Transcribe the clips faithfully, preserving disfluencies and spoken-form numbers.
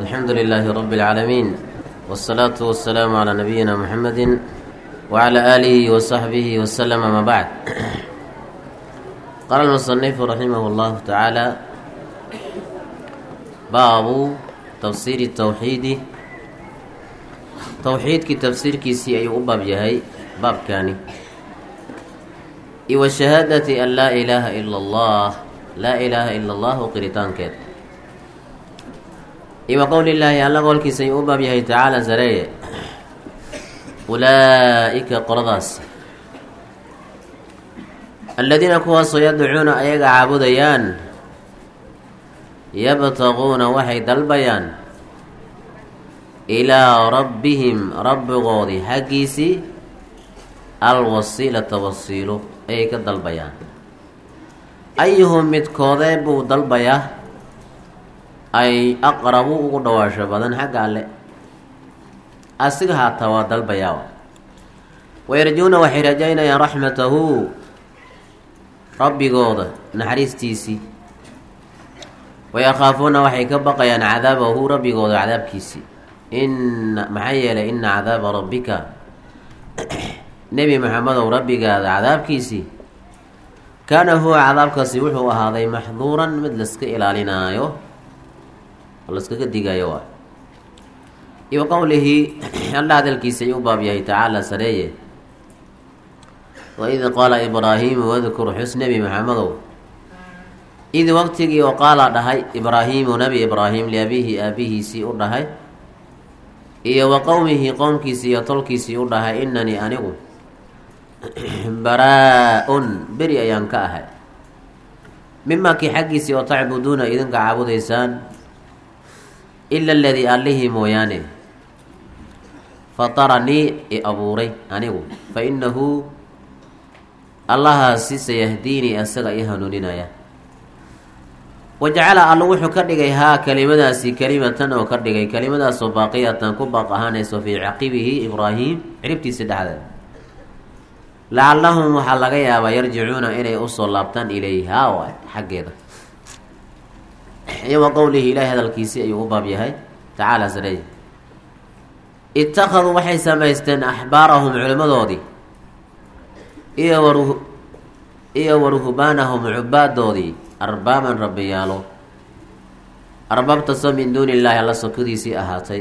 الحمد لله رب العالمين والصلاة والسلام على نبينا محمد وعلى آله وصحبه وسلم ما بعد. قال المصنف رحمه الله تعالى: باب تفسير التوحيد. توحيد كي تفسير كي سي أي باب يهي باب كاني إيو الشهادة أن لا إله إلا الله، لا إله إلا الله قريتان كيد. إيو قول الله ألا قول كي سي باب يهي تعالى زرية أولئك قرضاس الذين كواسوا يدعون أيقا عابديان يبتغون وحي البيان إلى ربهم رب غوضي حقيسي الوسيلة وسيله أي كالبيان أيهم متكوذبوا دلبيا أي أقربوا قدواش بدن حق عليه أسقها توا دلبيا ويرجون وحي رجينا يا رحمته ربي غوضة نحريستيسي ويخافون وحي كبقيا عذابه ربي غوضة عذاب كيسي إن محيّل إن عذاب ربك نبي محمد وربي قال عذاب كيسي كان هو عذاب كيسي وحو هذا محظورا مثل اسك إلى لنايو الله اسك قد قايوا إيو قوله الله هذا الكيسي يوباب يهي تعالى سريه وإذ قال إبراهيم واذكر حسن نبي محمد إذ وقتك وقال دهي إبراهيم نبي إبراهيم لأبيه أبيه سي أردهي إيه وقومه قوم كيسي يطلكيسي يردها إنني أنغو براء بريء ينكاها مما كي حقيسي وتعبدون إذن كعبد إنسان إلا الذي أليه موياني فطرني أبوري أنغو فإنه الله سيهديني أسغى إهانونينا وجعل الله كدغي ها كلمه سي كلمه او كدغي كلمه سو باقيه كبق اهانيسو في عقبه ابراهيم عربتي سدحده لعلهم وحلغا يابا يرجعون الى اصل لابتن اليها حقيده ايوا قوله الى هذا الكيسي اي باب يحيى تعالى سري اتخذوا وحي سمايستن احبارهم علمادودي اي وروه اي ورهبانهم عبادودي أربابا ربيالو أرباب تصو من دون الله الله سكديسي أهاتي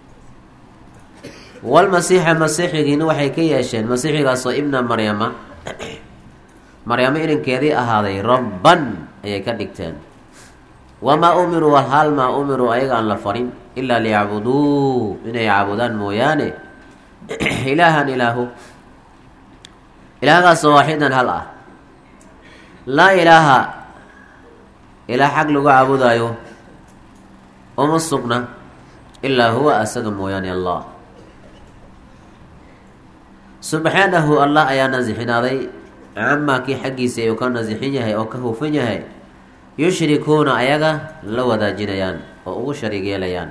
والمسيح مسيح يجينو وحي كي يشين مسيح قصو ابن مريم مريم إن كذي أهاتي ربا أي كدكتين وما أمروا وحال ما أمروا أيضا لفرين إلا ليعبدوه من يعبدان موياني إلها إله إله قصو واحدا هلا لا إله إلى حق لغو عبودايو وما السقنا إلا هو أسد موياني الله سبحانه الله أيا نزحين هذي عما كي حقي سيوكان نزحينيه أو كهوفينيه يشركون أيغا لو ذا جنيان أو شريك يليان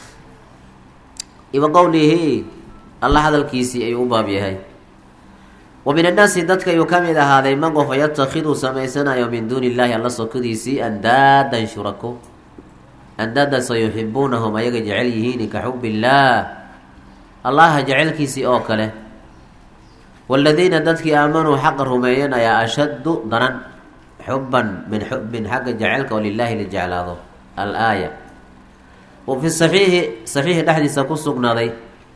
إذا قوله الله هذا الكيسي أي أبابيه ومن الناس دتك يكمل هذا المنقف فيتخذوا سميسنا يوم من دون الله الله سكديسي أندادا شركوا أندادا سيحبونهم أيغا جعليهين كحب الله الله جعل كيسي أوكله والذين دتك آمنوا حق رمينا يا أشد ضرا حبا من حب حق جعلك ولله لجعل هذا الآية. وفي الصحيح صحيح الحديث كسقنا ذي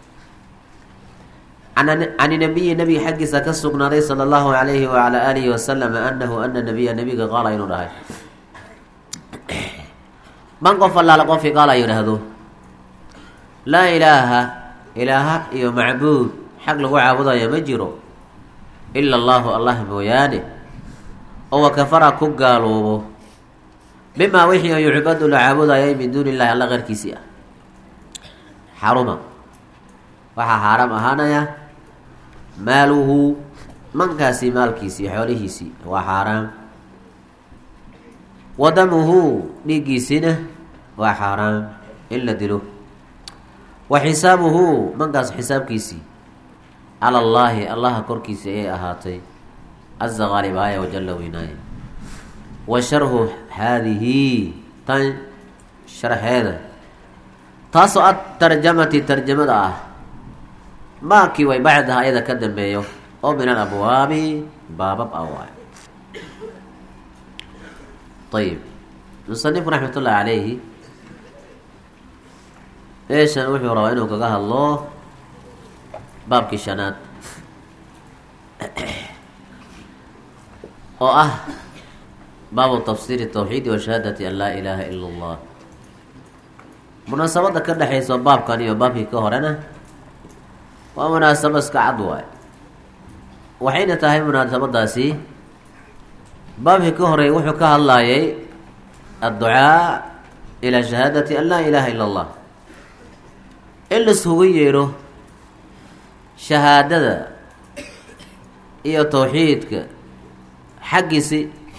عن عن النبي النبي حق سكسقنا ذي صلى الله عليه وعلى آله وسلم أنه أن النبي النبي قال ينوره من قف الله لقف قال ينهدو لا إله إله إيو معبود حق لغو عابدا يمجرو إلا الله الله موياني هو كفر كقالوبه بما وحي يعبد لعابدا يي من دون الله الله غير كيسيا حرما وحا حرام أهانيا ماله من كاسي مال كيسي حوله سي وحرام ودمه نيجيسنه وحرام إلا دلو وحسابه من كاس حساب كيسي على الله الله كور كيسي ايه أهاتي عز غالب آية وجل ويناي وشره هذه تن شرح هذا taasoo ad tarjamati tarjamada ah maakii way bacdaha ayada ka dambeeyo oo min alabwaabi baabab ah waay ayib musanifku raxmat ullahi calayhi meeshan wuxuu rabaa inuu kaga hadlo baabkii shanaad oo ah baabu tafsiiri tawxiidi wa shahaadati an laa ilaaha ila allah munaasabada ka dhexayso baabkan iyo baabkii ka horena waa munaasabo iska cad waay waxayna tahay munaasabadaasi baabkii ka horeey wuxuu ka hadlayay adducaa ilaa shahaadati an laa ilaaha ila allah in laiskugu yeedho shahaadada iyo tawxiidka xaggiisi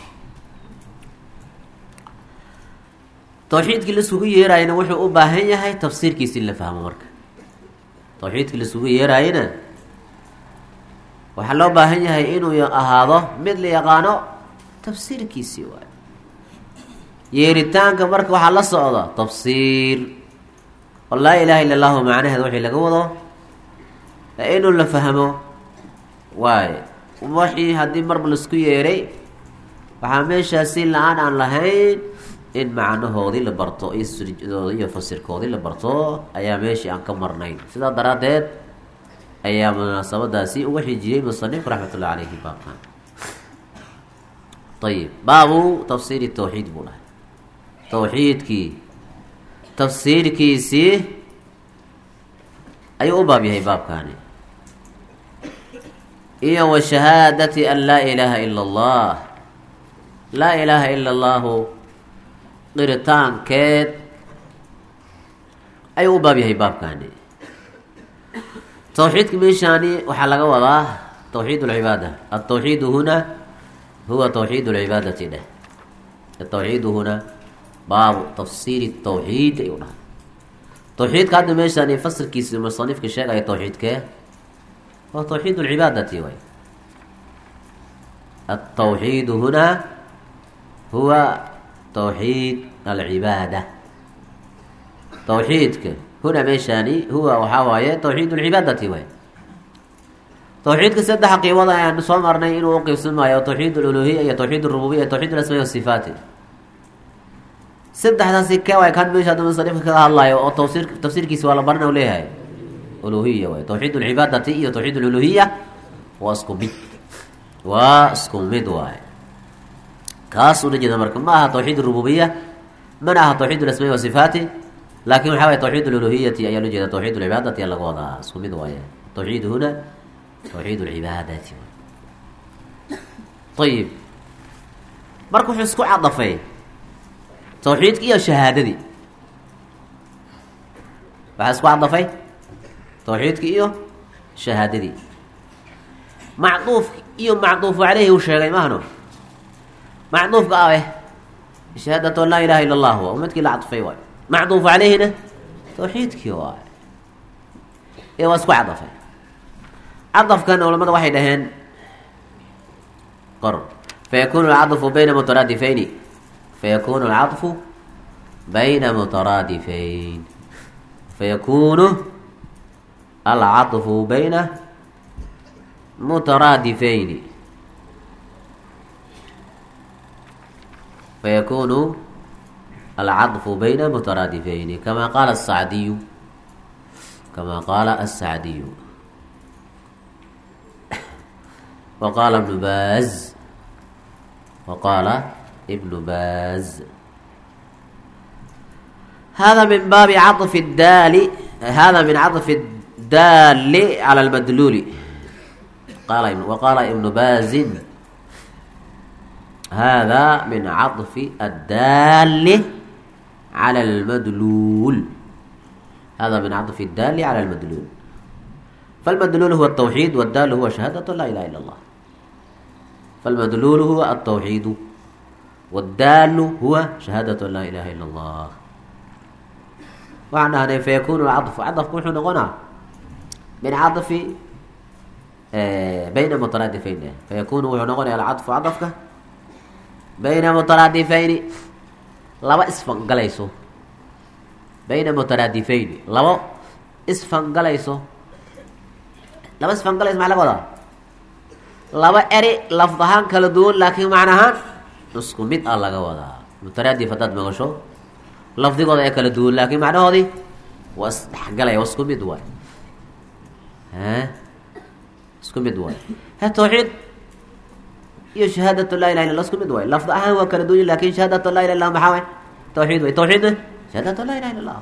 tawxiidkii laisugu yeeraayana wuxuu u baahan yahay tafsiirkiisi in la fahmo marka tawxiidkii laisugu yeeraayana waxaa loo baahan yahay inuu ahaado mid la yaqaano tafsiirkiisii waay yeeritaanka marka waxaa la socda tafsiir oo laa ilaaha illa allahu macnaheed wixii laga wado inuu la fahmo waaye wixii haddii marba laisku yeeray waxaa meeshaasi la-aan aan lahayn in macnahoodii la barto iyo sujdoodii iyo fasirkoodii la barto ayaa meeshii aan ka marnayn sidaa daraaddeed ayaa munaasabadaasi uga xijiyey musanifku raxmatullahi calayhi baabkan ayib baabu tafsiiri tawxiid buu dhahay tawxiidkii tafsiirkiisii ayuu u baab yahay baabkaani iyo wa shahaadati an laa ilaaha ila allah laa ilaaha ila allahu qiritaankeed ayuu u baab yahay baabkaani tawxiidka meeshaani waxaa laga wadaa tawxiid alcibaada altawxiidu huna huwa tawxiid alcibaadati dheh atawxiidu huna baabu tafsiiri tawxiid ayuu dhahay tawxiidka hadda meeshaani fasilkiisi musanifka sheegaya tawxiidkee waa tawxiid alcibaadati way altawxiidu huna huwa tawxiid alcibaada tawxiidka huna meeshaani huwa waxaa waaye tawxiid alcibaadati way tawxiidka saddex qiibada ayaan soo marnay inuu uqiibsamaayo tawxiid aluluhiya iyo tawxiid arububiya iyo tawxiid alasmaa wasifaati saddexdaasi ka waay kan meesha hadda musanifka kaga hadlaayo oo tafsiir tafsiirkiisi waa la barana u leeyahay uluhiya waay tawxiid alcibaadati iyo tawxiid aluluhiya waa isku mid waa isku mid waay kaas una jeeda marka ma aha tawxiid arububiya mana aha tawxiid alasmaa wasifaati laakin waxaa waye tawxiid aluluhiyati ayaa loo jeeda tawxiid alcibaadati ayaa laga wadaa isku mid waaye tawxiid huna tawxiid alcibaadati ayib marka wuxuu isku cadafay tawxiidki iyo shahaadadii waxaa isku cadafay tawxiidki iyo shahaadadii macduufki iyo macduufu caleyhi uu sheegay mahno macduufka ah eh shahaadatu an laa ilaha illa allah waa midkii la cadfay waay macduufu caleyhina tawxiidkii waay ee waa isku cadafay cadafkan culamada waxay dhaheen qor fayakunu alcadfu bayna mutaraadifayni fayakunu alcadfu bayna mutaraadifayn fayakunu alcadfu bayna mutaraadifayni fayakunu alcadfu bayna mutaraadifayni kama qaala asacdiyu kama qaala asacdiyu وqاl بن bاz وqاala بن bاz hada min baabi caطف الdaali hada min caطف الdaali calى اlmadluuli qala وqaala iبن bاzi hada min caطfi الdaali calى اlmadluul hada min caطfi الdaali calى اlmadluul فالمدلول هو التوحيد والدال هو شهادة لا إله إلا الله فالمدلول هو التوحيد والدال هو شهادة لا إله إلا الله وعنها فيكون العطف عطف كل نغنى من عطف بين مترادفين فيكون نغنى العطف عطفك بين مترادفين لما اسفن قليسو bayna mutaraadifayni labo isfangalayso laba isfangalayso maxaa laga wadaa laba eri lafd ahaan kala duwan laakiin macna ahaan isku mid ah laga wadaa mutaraadif haddaad maqasho lafdigooda ee kala duwan laakiin macnahoodii waa isdhexgalaya waa isku mid waay ha isku mid waay ha tawxiid iyo shahaadatu laa ilaha illa allah isku mid waay lafd ahaan waa kala duwan laakiin shahaadatu laa ilaha illa allah maxaa waay tawxiid way tawxiidna shahaadatu laa ilaha illa allah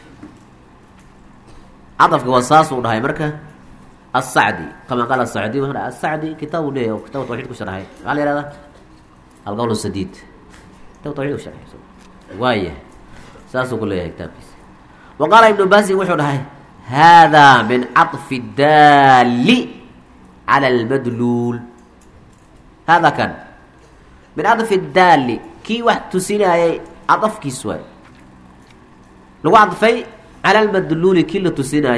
cadafka waa saas uu dhahay marka الصعدي كما قال الصعدي الصعدي كتاب له كتاب توحيد كشرحه قال هذا القول السديد كتاب توحيد كشرحه وايه ساسو كله كتاب وقال ابن باز وحده هذا من عطف الدال على المدلول هذا كان من عطف الدال كي واحد تسينا عطف كي سوى لو عطفي على المدلول كي اللي تسينا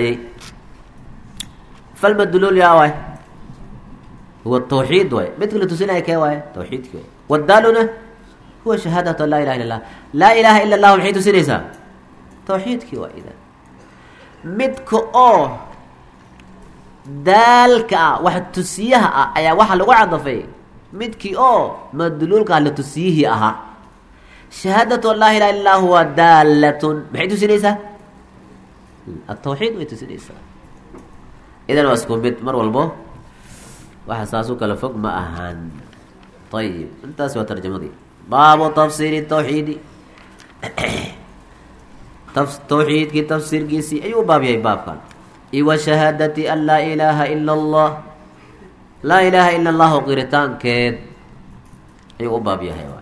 فالمدلول يا واي هو التوحيد واي مثل تسنى كي واي توحيد كي والدالنا هو شهادة لا إله إلا الله لا إله إلا الله الحين تسنى توحيد كي واي إذا مدك أو دالك واحد تسيها أي واحد لو عضفي مدك أو مدلولك اللي تسيه أها شهادة لا إله إلا الله هو دالة بحيث تسنى التوحيد ويتسنى إذا واسكم بيت مر والبو وحساسوك لفوق ما أهان طيب انت سوى ترجمة دي باب تفسير التوحيد توحيد كي تفسير كيسي أيو باب يا باب كان إيوه شهادة أن لا إله إلا الله لا إله إلا الله قرتان كيد أيو باب يا هيوان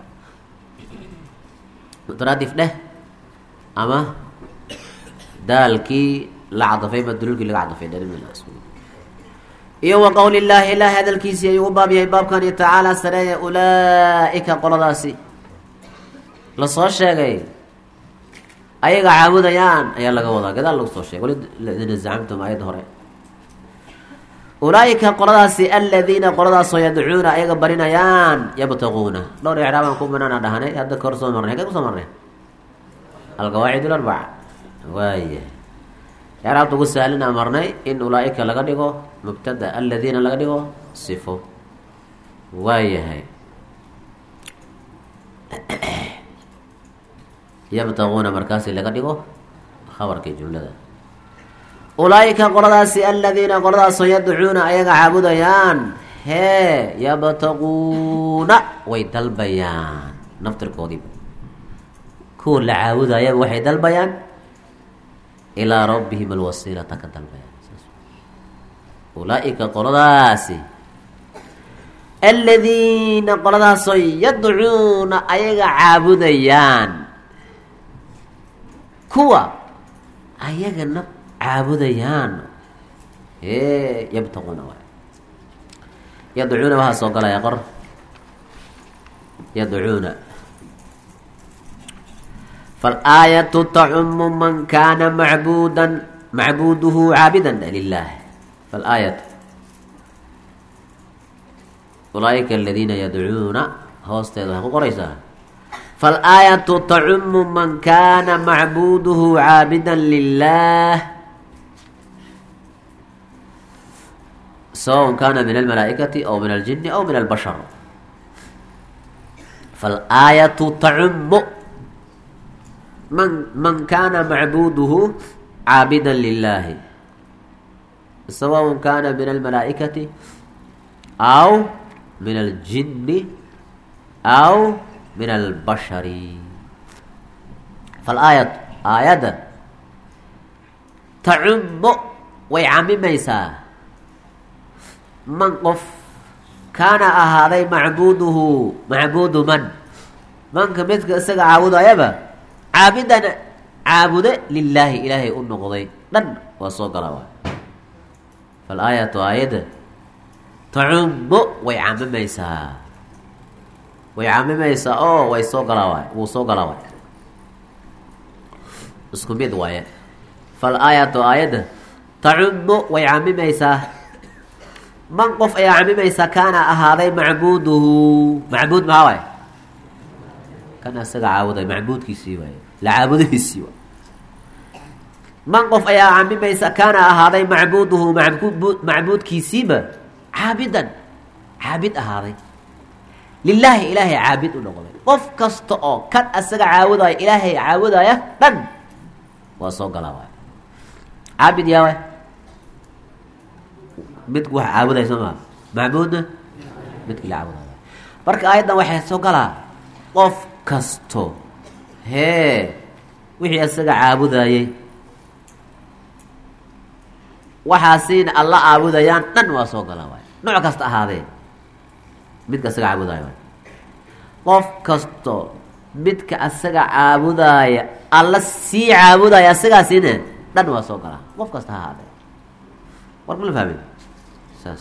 مترادف له أما دالكي لعضفين مدلولك اللي عضفين ده من الاسم iyo wa qawli llahi ilahi hadalkiisii ayuu u baab yahay baabkani tacaala sareeya ulaaika qoladaasi la soo sheegay ayaga caabudayaan ayaa laga wadaa gadaal lagu soo sheegay walidina zacamtum ayad hore ulaaika qoladaasi aladiina qoladaasoo yadcuuna ayaga barinayaan yabtaquuna dhowr icraabaan ku banaana dhahanay hadda kahor soo marnay kay ku soo marnay alqawaacid alarbaca waaya إعراب تقول سألنا أمرني إن أولئك لقدقوا مبتدأ الذين لقدقوا صفوا وهي هاي يبتغون مركاسي لقدقوا خبر كي جملة ده. أولئك قرداسي الذين قرداسوا يدعون أيها عبديان هي يبتغون ويدل بيان نفتر كوديب كل عابد أيها وحيد البيان إلى ربهم الوسيلة تكدل بيان أولئك قرداسي الذين قرداسوا يدعون أيها عابديان كوا أيها نب عابديان إيه يبتغون واحد يدعون وها سوق لا يقر يدعون فالآية تعم من كان معبودا معبوده عابدا لله فالآية أولئك الذين يدعون هوستيضا قريسا فالآية تعم من كان معبوده عابدا لله سواء كان من الملائكة أو من الجن أو من البشر فالآية تعم من من كان معبوده عابدا لله سواء كان من الملائكة أو من الجن أو من البشر فالآية آية تعم ويعمم ميسا من قف كان هذا معبوده معبود من من كمثل اسق عابد ايبا عابدا عابد لله الهي النقضي دن وسو غلاوا فالايه ايده تعم ويعمميسا ويعمميسا او way soo galaa wuu soo galaa isku mid waaye فالايه ايده تعم ويعمميسا من قف يا عمي ميسا كان هذا معبوده معبود ما هو كان سقى عاوده معبود كيسي واي لا عابده كيسي man qof ayaa camimaysa kaana ahaaday macbuuduhu macbuud macbuudkiisiiba caabidan caabid ahaaday lilaahi ilaahay caabid u noqday qof kasta oo kan asaga caawudaya ilaahay caawudaya dhan waa soo galaa waay caabid yaa waay midku wax caabudaya soo maa macbuudna midki la caabudaya marka aayaddan waxay soo galaa qof kasto hee wixii asaga caabudayay waxaasiina alla caabudayaan dhan waa soo galaa waay nooc kasta ahaadee midka asaga caabudaya waay qof kasto midka asaga caabudaya alla sii caabudaya asagaasina dhan waa soo galaa qof kasta ha ahaadee war ma la fahmin saas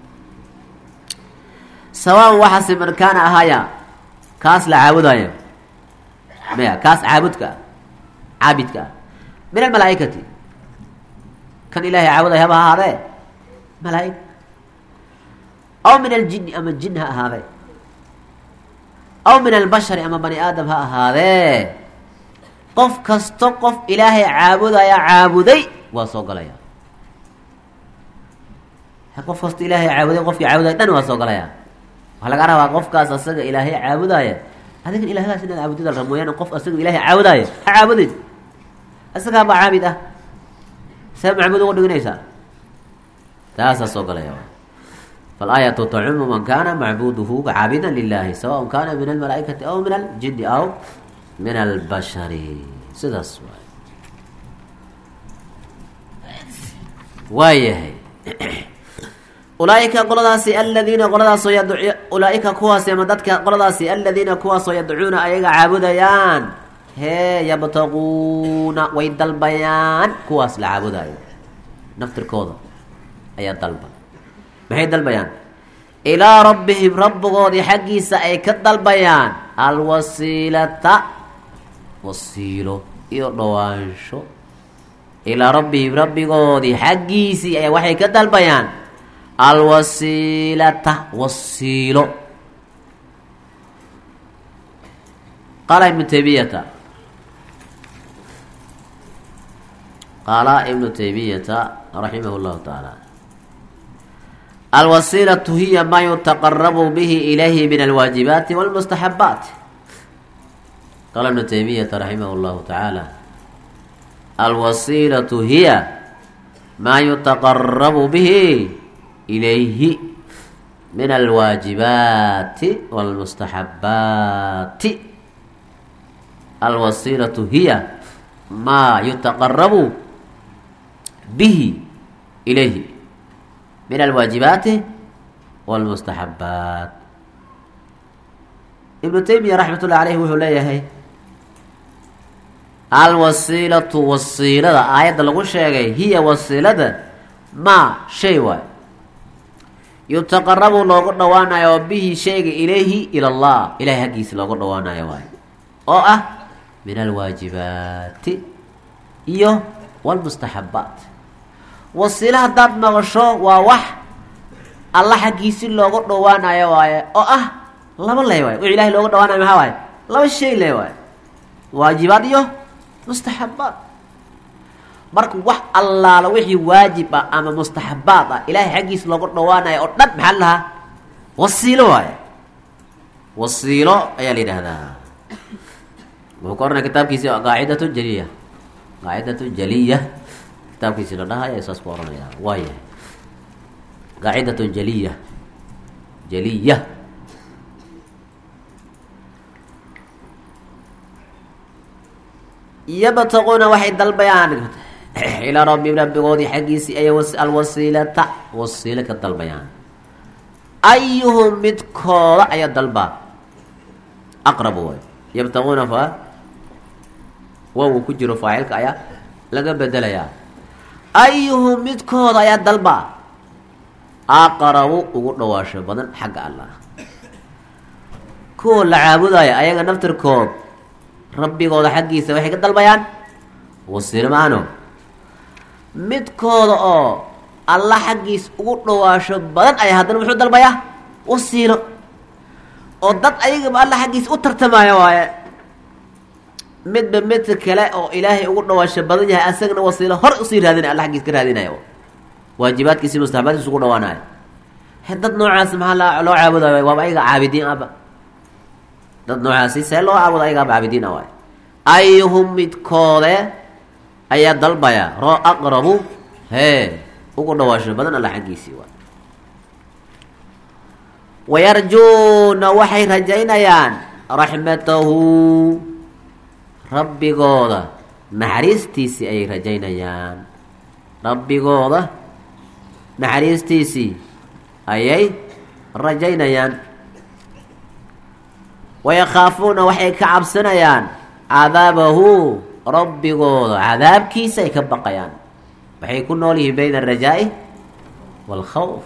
sawaan waxaase man kaana ahaaya kaas la caabudaya maya kaas caabudka caabidka ah min almalaa'ikati kan ilaahay caabudaya haba ahaadee malaa'ig aw min aljini ama jin ha ahaadee aw min albashari ama bani aadam ha ahaadee qof kasto qof ilaahay caabudaya caabuday waa soo galaya qof kasta ilaahay caabuday qofkii caabudaya dhan waa soo galaya waxaa laga rabaa qofkaas asaga ilaahay caabudaya adigan ilaahgaas inaad caabudida la rab mooyaane qof asaga ilaahay caabudaya ha caabudin asagaa baa caabid ah see macbuud uga dhiganaysaa taasaa soo galaya faalaayatu tacumu man kaana macbuduhu caabidan lilahi sawaء kana min almalaa'ikati aw min aljini aw min albashari sidaas waay waayahay ulaaئika qoladaasi aladiina qoladaasoo yad ulaaئika kuwaasi ama dadka qoladaasi aladiina kuwaasoo yadcuuna ayaga caabudayaan hee yabtaquuna way dalbayaan kuwaas la caabudayo naftirkooda ayaa dalba maxay dalbayaan ilaa rabbihim rabbigoodii xaggiisa ay ka dalbayaan alwasiilata wasiilo iyo dhawaansho ilaa rabbihim rabbigoodii xaggiisii ayaa waxay ka dalbayaan alwasiilata wasiilo qaala ibnu taymiyata qaala ibnu taymiyata raximah llahu tacaala alwasiilatu hiya ma yutaqarabu bihi ilayhi min alwaajibaati walmustaxabaat qaala ibnu taymiyata raximah llahu tacaala alwasiilatu hiya ma yutaqarabu bihi ilayhi min alwaajibaati walmustaxabaati alwasiilatu hiya maa yutaqarabu bihi ilayhi min alwaajibaati walmustaxabaat ibnu taymiya raxmat ullahi aleyh wuxuu leeyahay alwasiilatu wasiilada aayadda lagu sheegay hiya wasiilada maa shay waay yutaqarabu loogu dhawaanayo oo bihi shayga ilayhi ila allah ilahay haggiisa loogu dhawaanayo waay oo ah min alwaajibaati iyo walmustaxabaat wasiilo haddaad maqasho waa wax alla xaggiisi loogu dhawaanayo waaye oo ah laba ley waay wix ilahay loogu dhawaanayo maxaa waaye laba shay le waay waajibaad iyo mustaxabaat marka wax allaala wixii waajib ah ama mustaxabaad ah ilaahay xaggiisa loogu dhawaanayo oo dhan maxaa lahaa wasiilo waaye wasiilo ayaa la yidhaahdaa wuxuu ka oranaya kitaabkiisi qaacidatu jaliya qaacidatu jaliya kitaabkiisi la dhahaya saas ku oranaya waayahay qaacidatu jaliya jaliya yabtaquuna waxay dalbayaan ilaa rabbihim rabbigoodii xaggiisii ay alwasiilata wasiilo ka dalbayaan ayuhum midkooda ayaa dalbaa aqrabu way yabtaquuna fa waw ku jiro faacilka ayaa laga bedelayaa ayuhum midkooda ayaa dalbaa aqrabu ugu dhawaasho badan xagga allah kuwa la caabudaya ayaga naftirkood rabbigooda xaggiisa waxay ka dalbayaan wasiilo maano midkooda oo alla xaggiis ugu dhawaasho badan ayaa haddana muxuu dalbayaa wasiilo oo dad ayagaba alla xaggiisa u tartamaayo waaye midba midka kale oo ilaahay ugu dhawaasho badan yahay asagana wasiilo hor usii raadinaya alla xaggiis ka raadinaya waajibaadkiisi mustaxabaadkiisa ugu dhawaanaya dad noocaas maxaa loo caabudayo waaba ayaga caabidiin aba dad noocaasi see loo caabudo ayagaaba caabidiin a waay ayhum midkoode ayaa dalbaya ro aqrabu hee ugu dhawaasho badan alla xaggiisii waay wayarjuuna waxay rajaynayaan raxmatahu rabbigooda naxariistiisii ayay rajaynayaan rabbigooda naxariistiisii ayay rajaynayaan wayakhaafuuna waxay ka cabsanayaan cadaabahu rabbigooda cadaabkiisa ay ka baqayaan waxay ku nool yihiin bayna alrajaa'i waalkhawf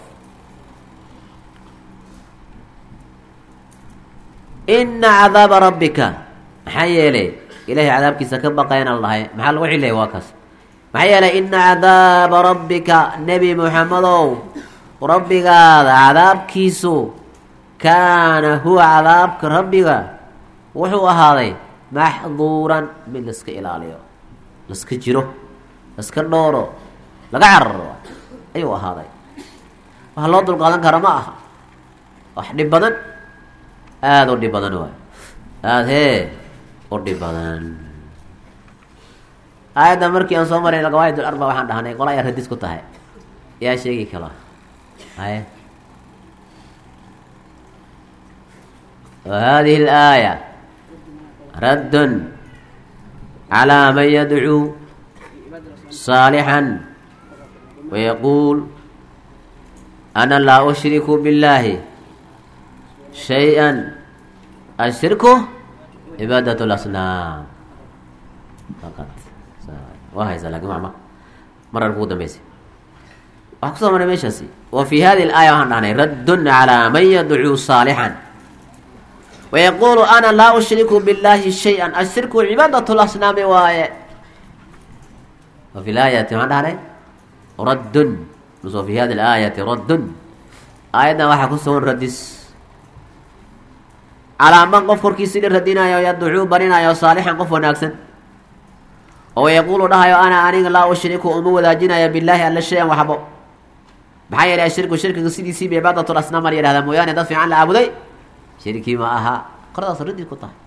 ina cadaaba rabbika maxaa yeelay ilahay cadaabkiisa ka baqayan allahay maxaa lagu xilaya waa kaas maxaa yeelay ina cadaaba rabbika nebi muxamedow rabbigaada cadaabkiisu kaana huwa cadaabka rabbiga wuxuu ahaaday maxduuran mid laska ilaaliyo laska jiro laska dhooro laga cararo ayuu ahaaday wax loo dulqaadan kara ma aha wax dhib badan aada u dhib badan waay aada hee u dhib badan aayadda markii aan soo maray alqawaa'id alarba waxaan dhahnay qola ayaa radis ku tahay yaa sheegi kala haye وهذه الآية رد على من يدعو صالحا ويقول أنا لا أشرك بالله شيئا الشرك عبادة الأصنام فقط وهي سلاك معما مرة القودة ميسي وحكسو من ميشاسي وفي هذه الآية رد على من يدعو صالحا ويقول أنا لا أشرك بالله شيئا الشرك عبادة الأصنام واي وفي الآية معنى رد وفي هذه الآية رد آية واحد كسون ردس على من قفر كيسير ردنا يدعو برنا يا صالحا قفر ناكسن ويقول لها يا أنا أنا لا أشرك أمو ذاجنا يا بالله ألا شيئا وحبه بحير يا شرك وشرك سيدي سي بعبادة الأصنام يا هذا مويان دفع عن العبودي shirkii ma aha qoradaas radid ku tahay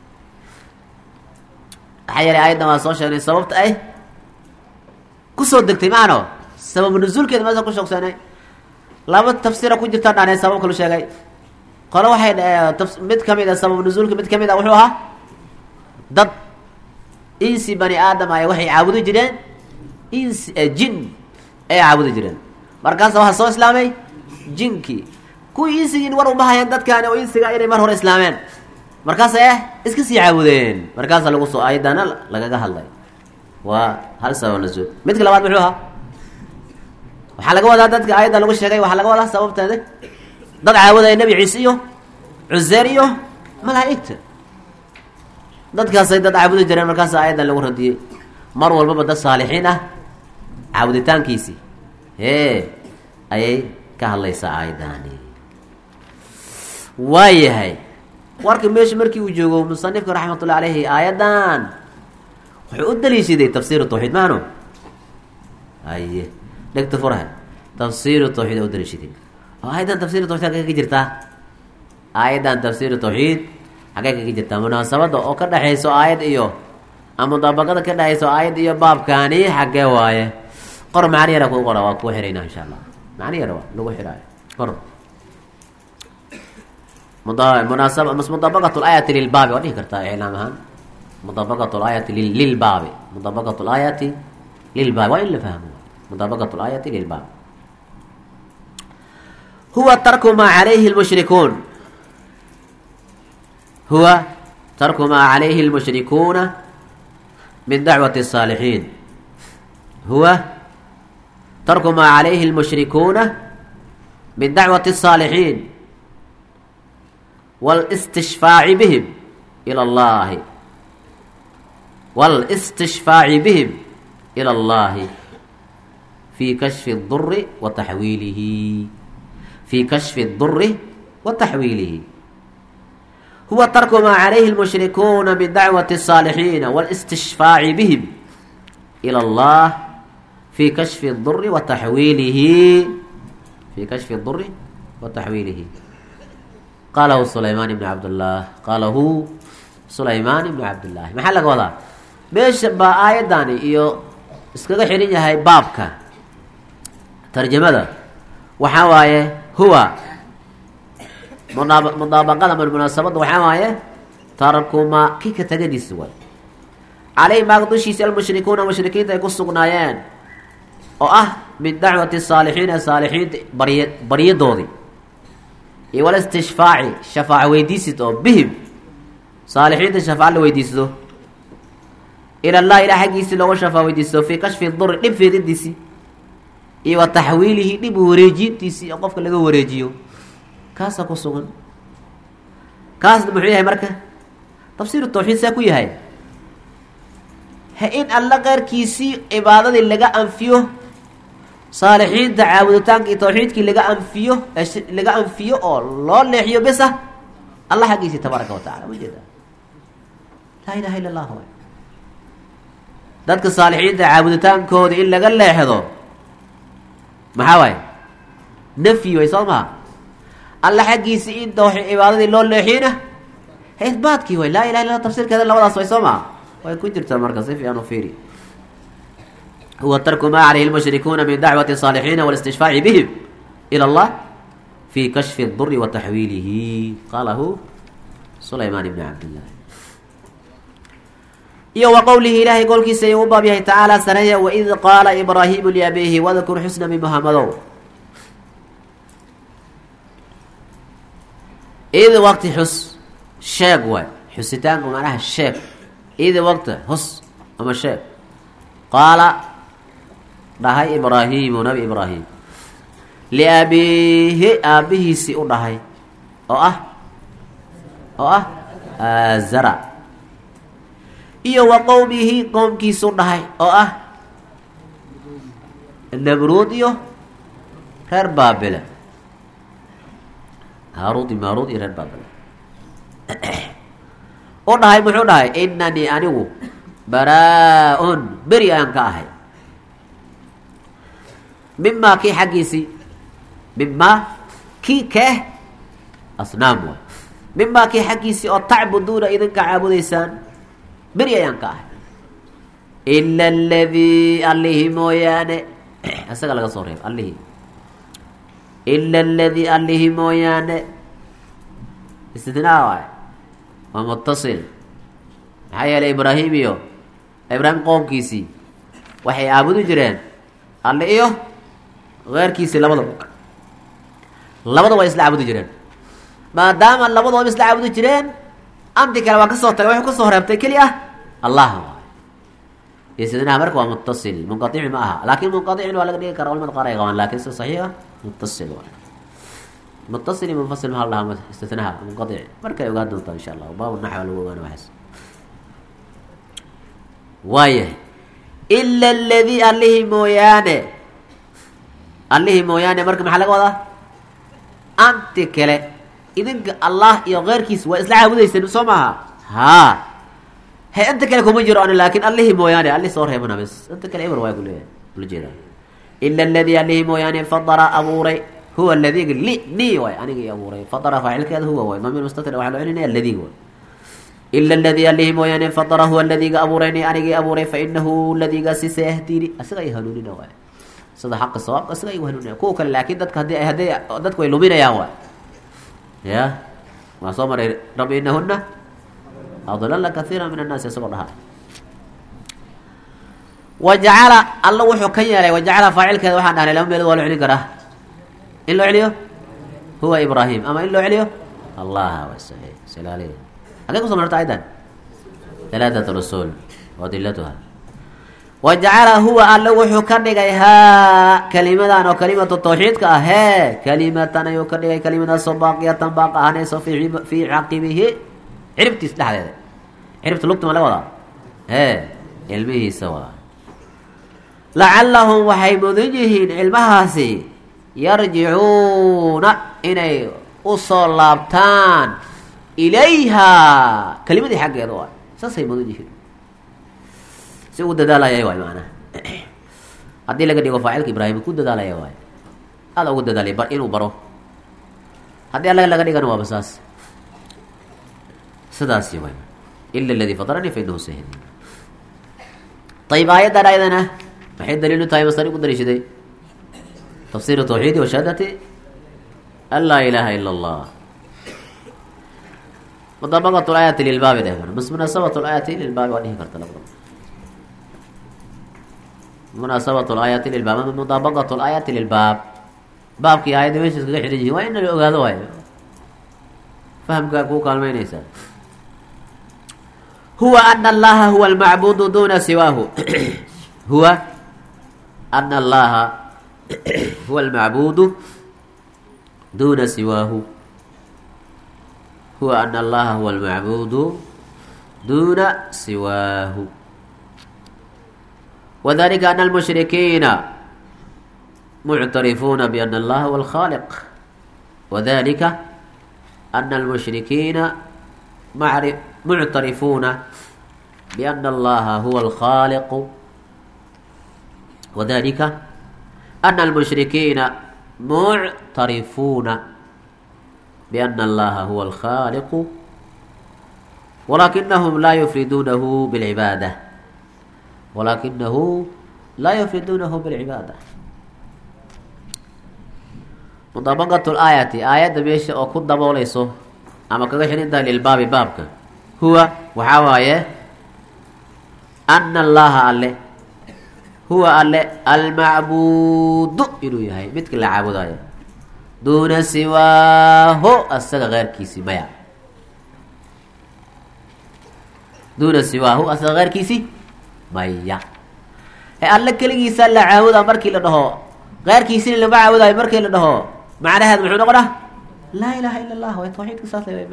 maxaa yeelay aayaddan waa soo sheegnay sababta ay kusoo degtay maano sabab nuzuulkeeda meesa ku shoogsanay laba tafsiira ku jirta dhaanay sabab kalu sheegay qolo waxay mid kamid a sabab nuzuulka mid kamid a wuxuu ahaa dad insi bani aadam ay waxay caabudi jireen insi jin ay caabudi jireen markaas waxaa soo islaamay jinkii kuwii insigiin war uma hayaan dadkaani oo insiga inay mar hore islaameen markaas eh iska sii caabudeen markaasa lagu soo aayadana lagaga hadlay waa hal sabab nuzuul midka labaad muxuu ahaa waxaa laga wadaa dadka aayadda lagu sheegay waxaa laga wadaa sababteeda dad caabudaya nebi ciise iyo cuseer iyo malaa'igta dadkaasay dad caabudi jireen markaasa aayaddan lagu radiyey mar walbaba dad saalixiin ah caabuditaankiisii hee ayay ka hadlaysaa aayaddaani waayahay warka meesha markii uu joogo musanifka raxmatullahi alayhi aayaddan wuxuu u daliishaday tafsiiru tawxiid maano aye dhegta furaha tafsiiru tawxiid u daliishaday oo aayaddan tafsiiru tawxiid xagee ka jirtaa aayaddan tafsiiru tawxiid xagee kaga jirtaa munaasabada oo ka dhexayso aayad iyo ama mudaabaqada ka dhexayso aayad iyo baabkaani xagee waaye qor macni yara ku qora waa ku xiraynaa insha allah macni yara waa lagu xiraayo qor مناسبة مس مطابقة الآية للباب وديه كرتا إعلامها مطابقة الآية للباب مطابقة الآية للباب وين اللي فهموا مطابقة الآية للباب هو ترك ما عليه المشركون هو ترك ما عليه المشركون من دعوة الصالحين هو ترك ما عليه المشركون من دعوة الصالحين والاستشفاع بهم إلى الله والاستشفاع بهم إلى الله في كشف الضر وتحويله في كشف الضر وتحويله huwa tarku maa calayhi lmushrikuuna min dacwati الصaalixiina wاlاstishfaaci bihim ilى اllah fi kashfi اduri wa taxwiilihi fi kashfi اduri wa taxwiilihi qalahu sulaymaan ibn cabdاllah qalahu sulaymaan ibn cabdillaahi maxaa laga wadaa meesha baa aayadani iyo iskaga xihan yahay baabka tarjamada waxaa waaye huwa mudaab mudaabaqada ma munaasabadda waxaa waaye tarkuma kii ka tagadiisa waay caleyh maag dushiisa almushrikuuna mushrikiinta ay ku sugnaayeen oo ah min dacwati saalixiina saalixiinta barya baryadoodii iyo walistishfaaci shafaaco weydiisid oo bihim saalixiinta shafaaco la weydiisado ila allah ilah xaggiisii looga shafaa weydiisto fii kashfi duri dhib feedidiisii iyo wa taxwiilihi dhib wareejintiisii oo qofka laga wareejiyo kaasaa ku sugan kaasna muxuu yahay marka tafsiiru tawxiid saa ku yahay ha in alla qeyrkiisii cibaadadii laga anfiyo saalixiinta caabuditaanka iyo tawxiidkii laga anfiyo laga anfiyo oo loo leexiyo bisa allah xaggiisii tabaaraka wa tacala ma jeeda laa ilaha illa allah waay dadka saalixiinta caabuditaankooda in laga leexdo maxaa waaye nafyi way soo maha alla xaggiisii in tawxi cibaadadii loo leexiyna isbaadkii way laa ilaha illa tafsiirkeeda labadaas way soo maha way ku jirtaa marka si fiican u fiiri huwa tarku maa calayhi lmushrikuuna min dacwati الصaalixiina wاlاstishfaaci bihim ilى اllah fi kashfi اduri wa taxwiilihi qalahu sulaymaan ibn cabdillah iyo wa qowlihi ilaahay qowlkiisa ayuu u baab yahay tacaala sareeya waid qaala ibraahimu liabiihi wadkur xusna mi muhamadow id waqti xus sheeg waay xusitaanku macnaha sheeg id waqti hus ama sheeg qaala dhahay ibraahimu nabi ibraahim liabiihi aabihiisii u dhahay oo ah oo ah aazara iyo wa qowmihi qoomkiisu dhahay oo ah namruud iyo reer baabila haaruud iyo maaruud iyo reer baabila u dhahay muxuu dhahay inanii anigu baraa-un beri aan ka ahay mimaa kii xaggiisii mimaa kii keeh asnaam waay mimaa kii xaggiisii oo tacbuduuna idinka caabudaysaan beri ayaan ka ahay ila aladii allihii mooyaane isaga laga soo reeb allihii ila aladii allihii mooyaane istitnaa waay waa mutasil maxaa yeelay ibraahim iyo ibraahim qoomkiisii waxay caabudi jireen alle iyo keyrkiisii labadaba labada way isla caabudi jireen maadaama labadooba isla caabudi jireen anti kale waa kasoo tagay waxuu kasoo reebtay keli ah allah waay istitnaa marka waa mutasil munqaici ma aha laakin munqaicin waa laga dhigi karaa culamada qaar ay qabaan lakin si saxiixa mutasil waay mutasil iyo munfasil maha la dhahaa istitnaha munqaic markay ogaan doontaa insha allah baabu naxwa lagu ogaana waxaas waayahay ila aladii allihii mooyaane allihii mooyaane marka maxaa laga wadaa anti kale idinka allah iyo keyrkiis waa isla caabudayseen soo maaha haa he inta kale kuma jiro an laakin allihii mooyaane alli soo reebana bes inta kale eber waay kuleeyahay ula jeeda ila aladii allihii mooyaane fadara abuuray huwa aladiga li ni waay anigii abuuray fadara faacilkeeda huwa waay damiir mustatir waxaa loo celinaya aladiga waay ila aladii allihii mooyaane fadara huwa aladiga abuurayni anigii abuuray fa inahu ladigaasi sayahdini asiga ay hanuunina waay sida xaqa sawaabka asiga ay hanuunina kuwa kale laakin dadka hadii ay hadday dadku ay luminayaan waay ya waa soo maray rabbi inahuna adlala kaiira min annaasi isagoo dhaha wajacala alla wuxuu ka yeelay wajacala faacilkeeda waxaan dhahnay laba meelood waa loo celin karaa in loo celiyo huwa ibraahim ama in loo celiyo allah wa saxiix silaali agee kuso marta aydan halaatat rusul wadilatuha wajacala huwa alla wuxuu ka dhigay haa kelimadan oo kalimatu tawxiidka ah hee kalimatan ayuu ka dhigay kalimadaasoo baaqiyatan baaqa ahanayso fi fii caqibihi ciribtiis dhexdeeda ciribta lugta ma laga wadaa hee cilmihiisa waa lacallahum waxay mudan yihiin cilmahaasi yarjicuuna inay usoo laabtaan ilayhaa kelimadii xaggeeda waay saasay mudan yihiin si u dadaalaya waay macnaha haddii laga dhigo faacilka ibraahim ku dadaalaya waay aada ugu dadaalay bar inuu baro haddii allaga laga dhigana waaba saas sidaasi waay ila aladii fataranii fa inahu sayhdi ayib aayaddan ayadana maxay daliilu tahay masari ku daliishaday tafsiir tawxiidi wa shahaadati an laa ilaaha ila allah mudaabaqat laayati lilbaabi dheh bas munaasabat laayati lilbaabi waa dhihi karta labada munaasabat laayati lilbaab ama mudaabaqat laayati lilbaab baabkii aayadda meesha iskaga xidhan yihin waa in la ogaado waayo fahamkaa kuu kaalmeynaysaa huwa ana allaha huwa almacbudu duna siwaahu huwa ana allaha huwa almacbudu duna siwaahu huwa ana allaha huwa almacbudu duna siwaahu wadalika ana almushrikiina muctarifuuna biana allaha huwa alkhaaliq wadalika ana almushrikiina mari muctarifuuna biana allaha huwa alkhaaliqu wadalika ana almushrikiina muctarifuuna biana allaha huwa alkhaaliqu walakinahum laa yufriduunahu bilcibaada walakinahu laa yufriduunahu bilcibaada mudaabaqat laayati aayadda meesha oo ku dabooleyso ama kaga xidhan tahay lilbaabi baabka huwa waxaa waaye ana allaha alle huwa alle almacbuudu inuu yahay midka la caabudayo duuna siwaaho asaga keyrkiisi maya duuna siwaahu asaga keyrkiisi maya ee alle keligiisa la caabudaa markii la dhaho keyrkiisina lama caabudayo markii la dhaho macnaheed muxuu noqonaa laa ilaha ila allah way tawxiidka saas lay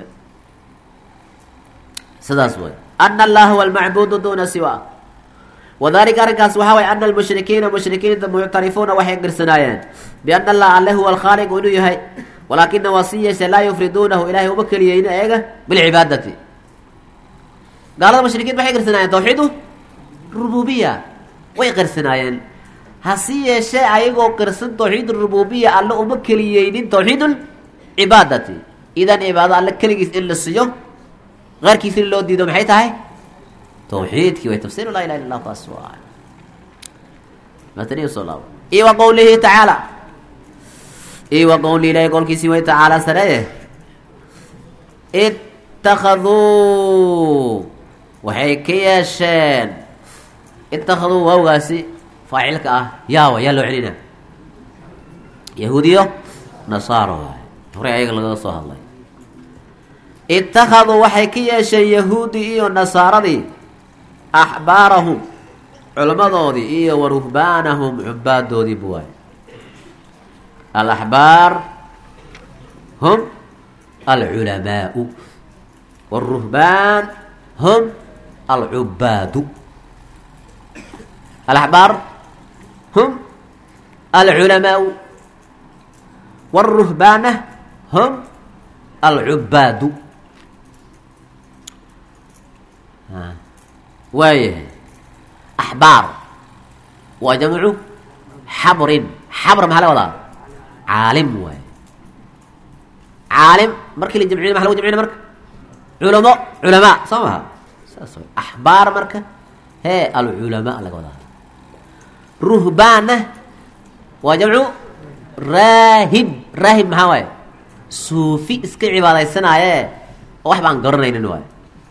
sidaas way ana allaha huwa almacbudu duna siwa wadalika arrinkaas waxaa way ana almushrikiina mushrikiinta muctarifuuna waxay girsanaayeen biana allah alle huwa alkhaaliqu inuu yahay walaakina waa si yeeshe laa yufriduunahu ilahay uma keliyeyna eega bilcibaadati gaalada mushrikiin waxay girsanaayeen tawxiidu rububiya way qirsanaayeen hasi yeeshee ayagoo qirsan tawxiid rububiya alle uma keliyeynin tawxiid cibaadati idan cibaado alle keligiis in la siiyo keyrkiisina loo diido maxay tahay tawxiidkii way tafsiir laa ilaha illa allah taas waa matani soo laabo iyo wa qawlihi tacaala iyo wa qawli ilahi qowlkiisii way tacaala sareye ittakhaduu waxay ka yeesheen ittakhaduu waawgaasi faacilka ah yaawa yaa loo celina yahuudiyo nasaaro waay horey ayaga lagaga soo hadlay ittakhaduu waxay ka yeesheen yahuudi iyo nasaaradii axbaarahum culammadoodii iyo wa ruhbaanahum cubaadoodii bu waay alaxbaar hum alculamaau wاruhbaan hum alcubaadu alaxbaar hum alculamaau wاruhbaana hum alcubaadu waayahay axbaar waa jamcu xabrin xabr maxaa laga wadaa caalim waay caalim markii la jamcina maxa lagu jamcina marka culamo culamaa soo maha saas way axbaar marka hee alculamaa laga wadaa ruhbaana waa jamcu raahib raahib maxaa waaye suufi iska cibaadaysanaaye oo wax baan garanaynin waayo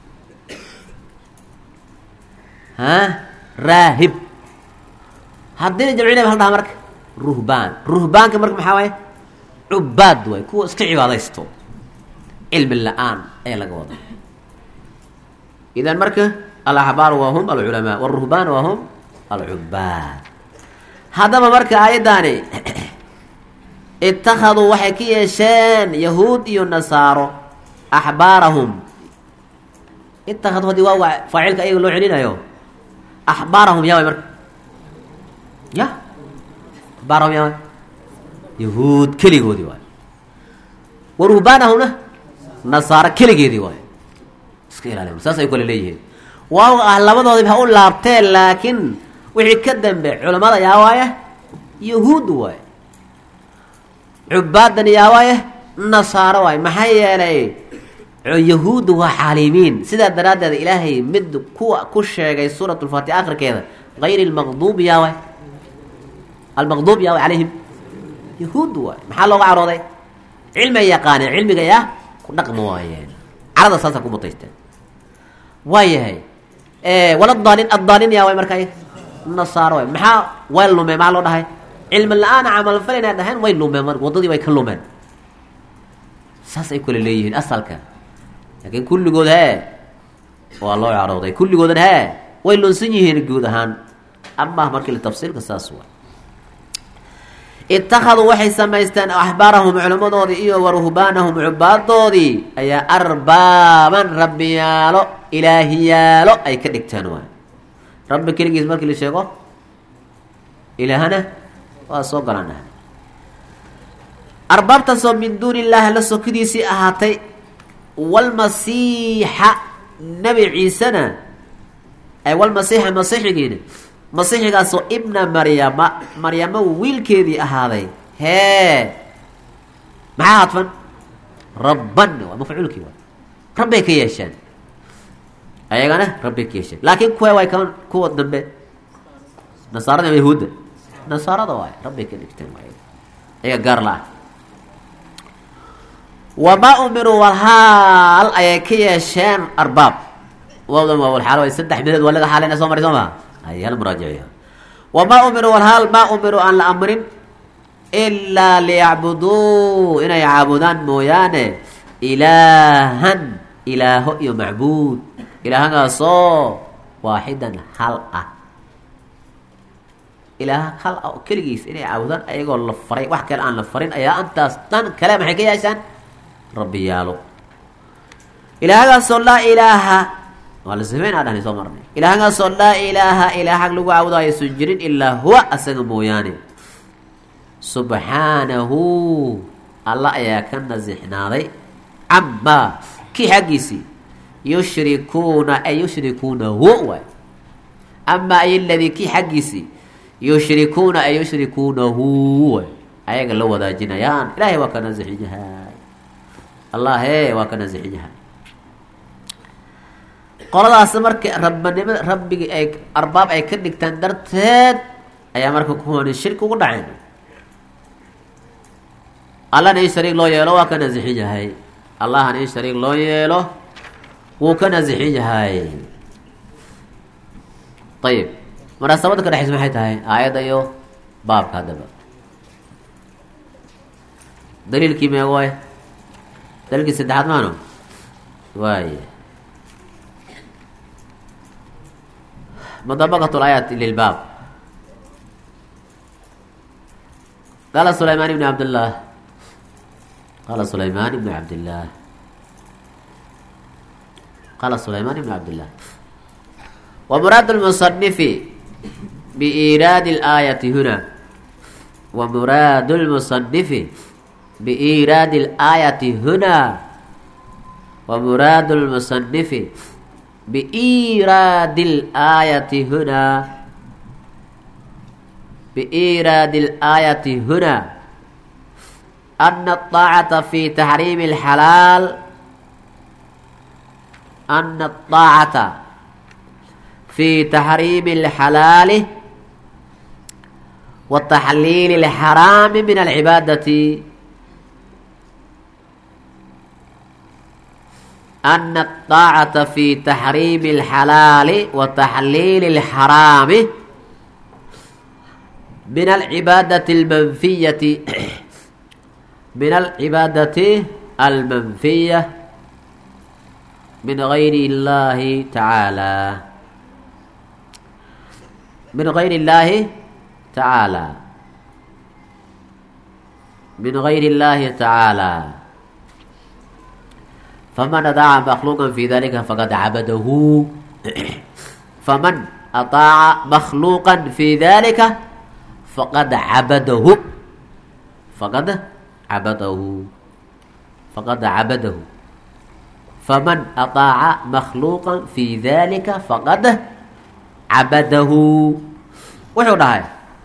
ha raahib haddii la jamcinaya ma hal dhaha marka ruhbaan ruhbaanka marka maxaa waaye cubaad waay kuwa iska cibaadaysto cilmi la-aan ee laga wado idan marka alaxbaar waa hum alculamaa wاruhbaan waa hum alcubaad haddaba marka aayaddaani ittakhaduu waxay ka yeesheen yahuud iyo nasaaro axbaarahum ittakhaduu haddii waa wa faacilka ayaga loo celinayo axbaarahum yaa way marka ya axbaarahum yaa way yahuud keligoodii waay wa ruhbaanahumna nasaaro keligeedii waay iska ilaaliya saas ay kale leeyihiin waaw ah labadoodiba ha u laabteen laakiin wixii ka dambe culamada yaa waaye yahuud waay cubaadan yaa waaye nasaaro waay maxaa yeelay yahuuddu waa xaalimiin sidaa daraaddeed ilaahay mid kuwa ku sheegay suurat lfaatixa akhirkeeda gayri lmaqduubi yaa waay almaqduub yaa waay calayhim yahuud waay maxaa looga carooday cilmi yaqaaneen cilmiga yaa ku dhaqma waayeen carada saasa ku mutaysteen waayahay wala daalin addaalin yaa waay markaa nasaaro waay maxaa way lumeen maxaa loo dhahay cilmi la-aan camal falinay dhaheen way lumeen waddadii way ka lumeen saas ay kale leeyihiin asalka laakiin kulligood hee waa loo carooday kulligoodan hee way lunsan yihiin guud ahaan ama markii la tafsiilka saas waa ittakhaduu waxay samaysteen axbaarahum culimmadoodii iyo waruhbaanahum cubaadoodii ayaa arbaaban rabbiyaalo ilaahiyaalo ay ka dhigteen waay rabbi keligiis markii la sheego ilaahana waa soo galanah arbaabtaasoo min duuni illaahi la sokidiisii ahaatay walmasiixa nebi ciisena ay walmasiixa masiixigiina masiixigaasoo ibna maryama maryamo wiilkeedii ahaaday hee maxaa hadfan rabban waa mafcuulkii waa rabbay ka yeesheen ayagana rabbay ka yeesheen laakiin kuwa way kan kuwa dambe nasaarada ama yahuudda nasaarada waay rabbay ka dhigteen waay ayaga gaar la-ah wamaa umiruu walhaal ayay ka yeesheen arbaab waawdan waawalxaal way saddex midood waa laga xaalayna soo mari soo maa ay hal muraajaciya wamaa umiruu walhaal maa umiruu aan la amrin ilaa liyacbuduu inay caabudaan mooyaane ilaahan ilaaho iyo macbuud ilaahagaasoo waaxidan hal ah ilaah hal ah oo keligiis inay caabudaan ayagoo la faray wax kale aan la farin ayaa antaas dhan kale maxay ka yeeshaan rabbiyaalo ilaahagaasoo laa ilaaha waa la sifeynaa dhahni soo marnay ilaahagaasoo laa ilaaha ilaah xag lagu caabudo aysan jirin ilaa huwa asaga mooyaane subxaanahu alla ayaa ka nasixnaaday camaa kii xaggiisii yushrikuuna ay yushrikuunahu waay amaa ay ladii kii xaggiisii yushrikuuna ay yushrikuunahu waay ayaga la wadaajinayaan ilaahay waa ka nasixin yahay allahe waa ka nasixin yahay qoladaas marka rabbanimada rabbigi ay arbaab ay ka dhigtaan darteed ayaa marka kuwani shirki ugu dhaceen allahna in shariig loo yeelo waa ka nasixin yahay allahna in shariig loo yeelo wuu ka nasixin yahay ayib munaasabada ka dhexaysa maxay tahay aayadda iyo baabka haddaba daliilkii meeg waay daliilkii saddexaad maano waay مطابقة الآيات للباب قال سليمان بن عبد الله قال سليمان بن عبد الله قال سليمان بن عبد الله ومراد المصنف بإيراد الآية هنا ومراد المصنف بإيراد الآية هنا ومراد المصنف بإيراد الآية هنا بإيراد الآية هنا أن الطاعة في تحريم الحلال أن الطاعة في تحريم الحلال وتحليل الحرام من العبادة أن الطاعة في تحريم الحلال وتحليل الحرام من العبادة المنفية من العبادة المنفية من غير الله تعالى من غير الله تعالى من غير الله تعالى فمن أطاع مخلوقا في ذلك فقد عبده فمن أطاع مخلوقا في ذلك فقد عبده فقد عبده فقد عبده faman ataaca makhluuqa fi dalika faqad cabadahu wuxuu dhahay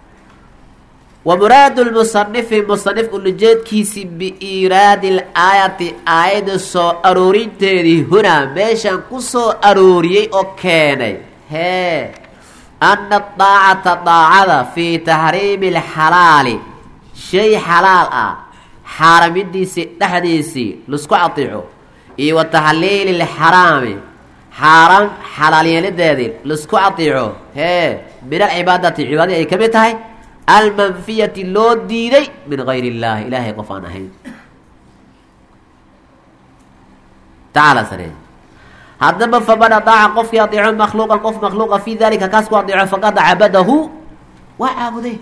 ومراد المصنف مصنف ulajeedkiisi بإيراد الآية aayada soo aroorinteedii هنا meeshan ku soo arooriyey oo keenay hee أن الطاacة طاacada في تحريم الحalaal shay xalaal ah xaaramidiisi dhexdiisii laisku aطeeco iyo وتحliil الحaraami xaaraam xalaal yeelideedii laisku aطeeco hee min الcibaadati cibaadadii ay kamid tahay المنفية loo diiday min غayr الlahi ilahay qof aan ahayn tacaala sare haddaba faman adaaca qofkii adeeco makhluuqan qof makhluuqa fi dalika kaas ku adeeco faqad cabadahu waa caabuday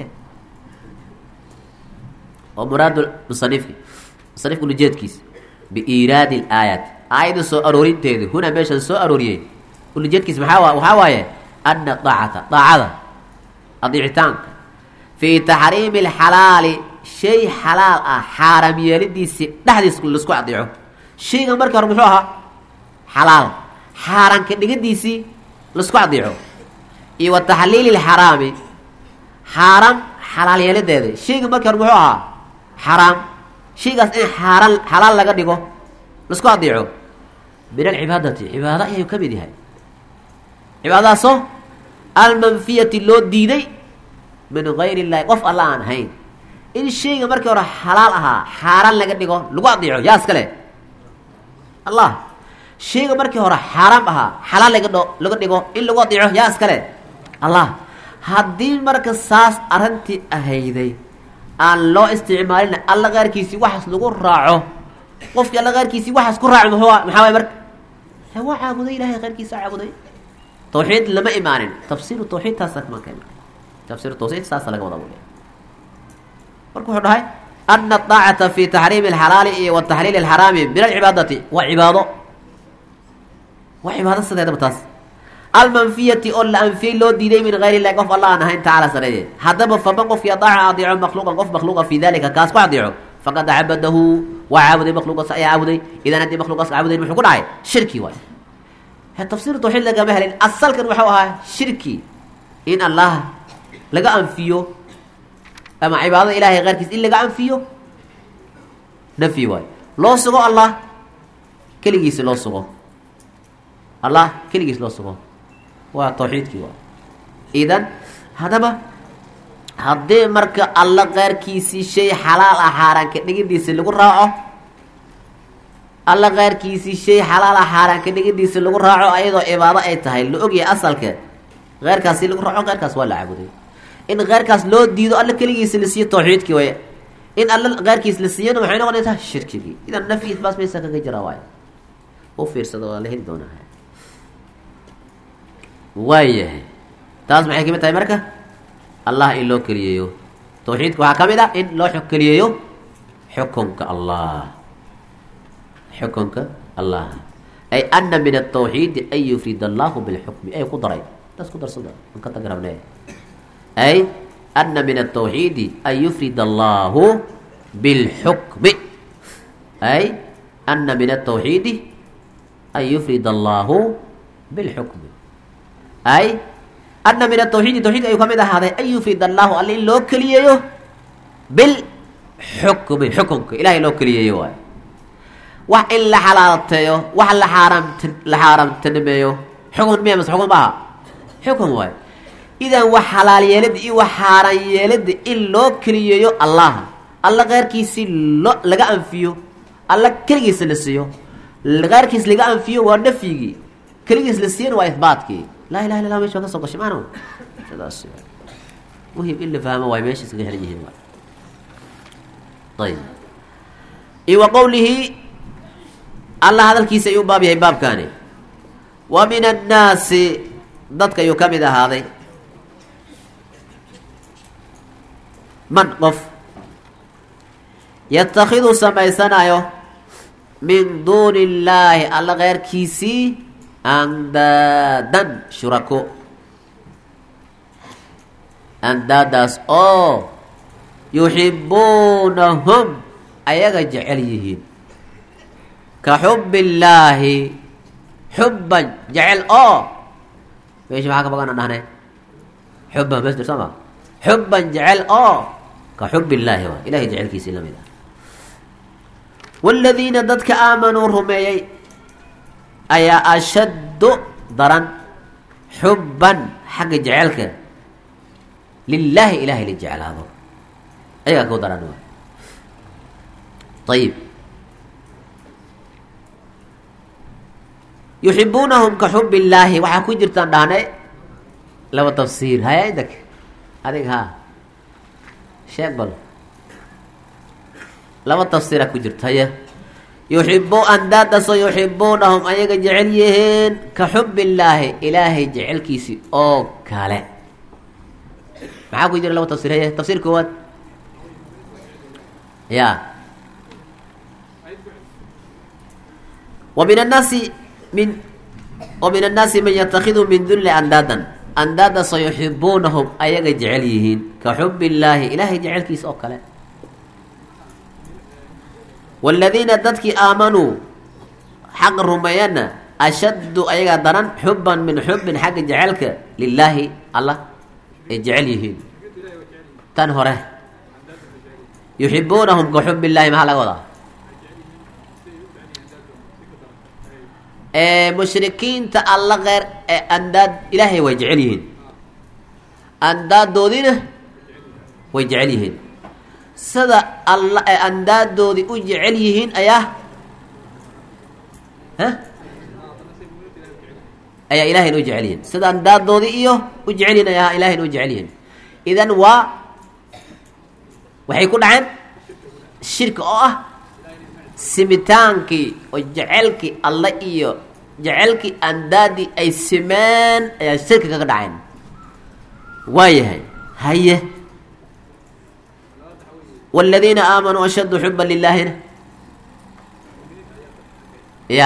oo muraad musanifki musanifku ulijeedkiisa biiraadi اlaayaat aayada soo aroorinteeda huna meeshan soo arooriyey ulijeedkiisa maxaa waxaa waaye ana daacata daacada adeecitaanka في تحريم الحلال شيء حلال اه حرام يلديسي دحديس لسكو اديعو شيغا marka hore muxuu ahaa xalaal xaaraan ka dhigadiisi lasku اديعو iyo tahlil الحرام حرام حلال yeeladeeda shayga marka hore muxuu ahaa xaraam shaygaas in xaaraan xalaal laga dhigo lasku اديعو min العبادة cibaada ayuu kamid yahay cibaadaaso المنفية loo diiday min غayr الlahi qof alla aan ahayn in shayga markii hore xalaal ahaa xaaraan laga dhigo lagu adeeco yaa iskale allah shayga markii hore xaaraam ahaa xalaal laga dho laga dhigo in lagu adeeco yaa iskale allah haddii marka saas arrintii ahayday aan loo isticmaalin alla qaarkiisii waxaas lagu raaco qofkii alla qaarkiisii waxaas ku raaco muxuu maxaa waay marka waa caabuday ilahay qaarkiisa caabuday tawxiid lama imaanin tafsiiru tawxiid taas ma keenay تفسير التوحيد ساس laga wada wada marka wuxuu dhahay أن الطاعة في تحريم الحلال والتحليل الحرام من العبادة وعبادة وعبادة سيدة بتاس المنفية أول أنفي لو ديدي من غير الله قف الله أنها تعالى سنة هذا فمن قف يطاع أضيع مخلوقا قف مخلوقا في ذلك كاس قاعديعه فقد عبده وعبد مخلوقا سيعبده إذا أنت مخلوقا سيعبده محكون عاي شركي واي هذا تفسير التوحيد لقى مهل أصل كان وحوها شركي إن الله laga anfiyo ama cibaadada ilaahay qaarkiis in laga anfiyo nafi way loo sugo allah kaligiis loo sugo allah kaligiis loo sugo waa tawxiidkii waa idan hadaba haddii marka alla qaarkiisii shay xalaal ah xaaraan ka dhigidiisa lagu raaco alla qaarkiisii shay xalaal ah xaaraan ka dhigidiisa lagu raaco ayadoo cibaado ay tahay la ogyahay asalkeed qaarkaasi lagu raaco qaarkaas waa la caabuday in qaarkaas loo diido alla kaligiisa la siiyo tawxiidkii way in alla qaarkiis la siiyana waxay noqonaysaa shirkigii idan nafyi isbaas meesha kaga jira waay oo fiirsado waa la heli doonaa waayahay taas maxay kamid tahay marka allah in loo kaliyeeyo tawxiidka waxaa kamid ah in loo kaliyeeyo xukunka allah xukunka allah ay ana min التوحيد an yufrid allah bilxukmi ay ku daray taas ku darsada an ka tagrabnay أي أن من التوحيد أن يفرد الله بالحكم أي أن من التوحيد أن يفرد الله بالحكم أي أن من التوحيد توحيد أي كم هذا أن يفرد الله اللي لو كليه بالحكم حكمك إلهي لو كليه وح إلا حلالته وح إلا حرام حرام تنميه حكم مية بس حكم بها حكم واي إذا وحلال يلد إيه وحرام يلد إلا كليه الله الله غير كيسي لا لقى أنفيه الله كليس لسيه غير كيس لقى أنفيه ونفيه كليس لسيه وإثباتك لا إله إلا الله مش هذا صقش معنا هذا السؤال مهم إلا فهمه ويمشي سجيه عليه طيب إيه وقوله الله هذا الكيس يباب يا باب كاني ومن الناس ضدك يكمل هذا من قف يتخذ سميسنايو من دون الله الله غير كيسي أندادا شركو أنداداس أو يحبونهم أيغا جعليهين كحب الله حبا جعل اه ايش معاك بقى انا هنا حبا بس سما حبا جعل اه كحب الله هو الهي جعل كيس لم يدا والذين ضدك امنوا رمي ايا اشد ضرا حبا حق جعلك لله الهي اللي جعل هذا ايا كو ضرا طيب يحبونهم كحب الله وحكو جرتان دهنه لو تفسير هاي عندك هذيك ها شابل لو تفسير اكو جرت هيا يحبوا انداد سيحبونهم ايغا جعليهن كحب الله الهي جعل كيسي او كاله ما كو جير لو تفسير هيا تفسير كواد يا ومن الناس من ومن الناس من يتخذ من ذل اندادا اندادا سيحبونهم ايغا جعليهن كحب الله الهي جعل كيس او كاله والذين ضدك آمنوا حق رمينا أشد أيها ضرن حبا من حب حق جعلك لله الله اجعليهن تنهره يحبونهم كحب الله ما لا وضع ايه مشركين الله غير ايه أنداد إلهي ويجعليهن أنداد دودينه ويجعليهن sida alla ay andaadoodii u jecel yihiin ayaa ha ayaa ilaahayna u jecel yihiin sida andaadoodii iyo u jecel yihiin ayaa ilaahayna u jecel yihiin idan waa waxay ku dhaceen shirka oo ah simitaankii oo jecelkii alla iyo jecelkii andaadii ay simeen ayaa shirka kaga dhaceen waayahay haye والذين آمنوا أشد حبا لله يا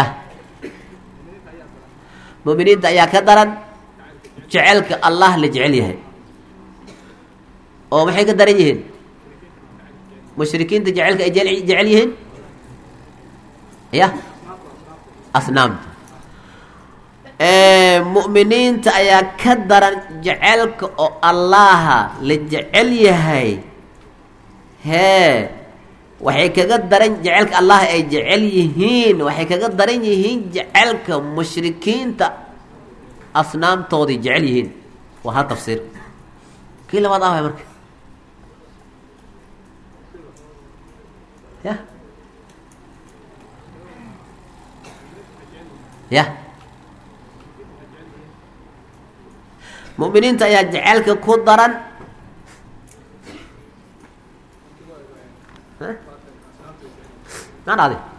مؤمنين يا كدرا جعلك الله لجعليه أو محي كدرينهن مشركين تجعلك أجل جعليهن يا أصنام إيه مؤمنين يا كدرا جعلك الله لجعليه hee waxay kaga daran jecelka allah ay jecel yihiin waxay kaga daran yihiin jecelka mushrikiinta asnaamtoodii jecel yihiin waa ha tafsiir kii labaad ah marka ya ya mu'miniinta ayaa jecelka ku daran نعم هذه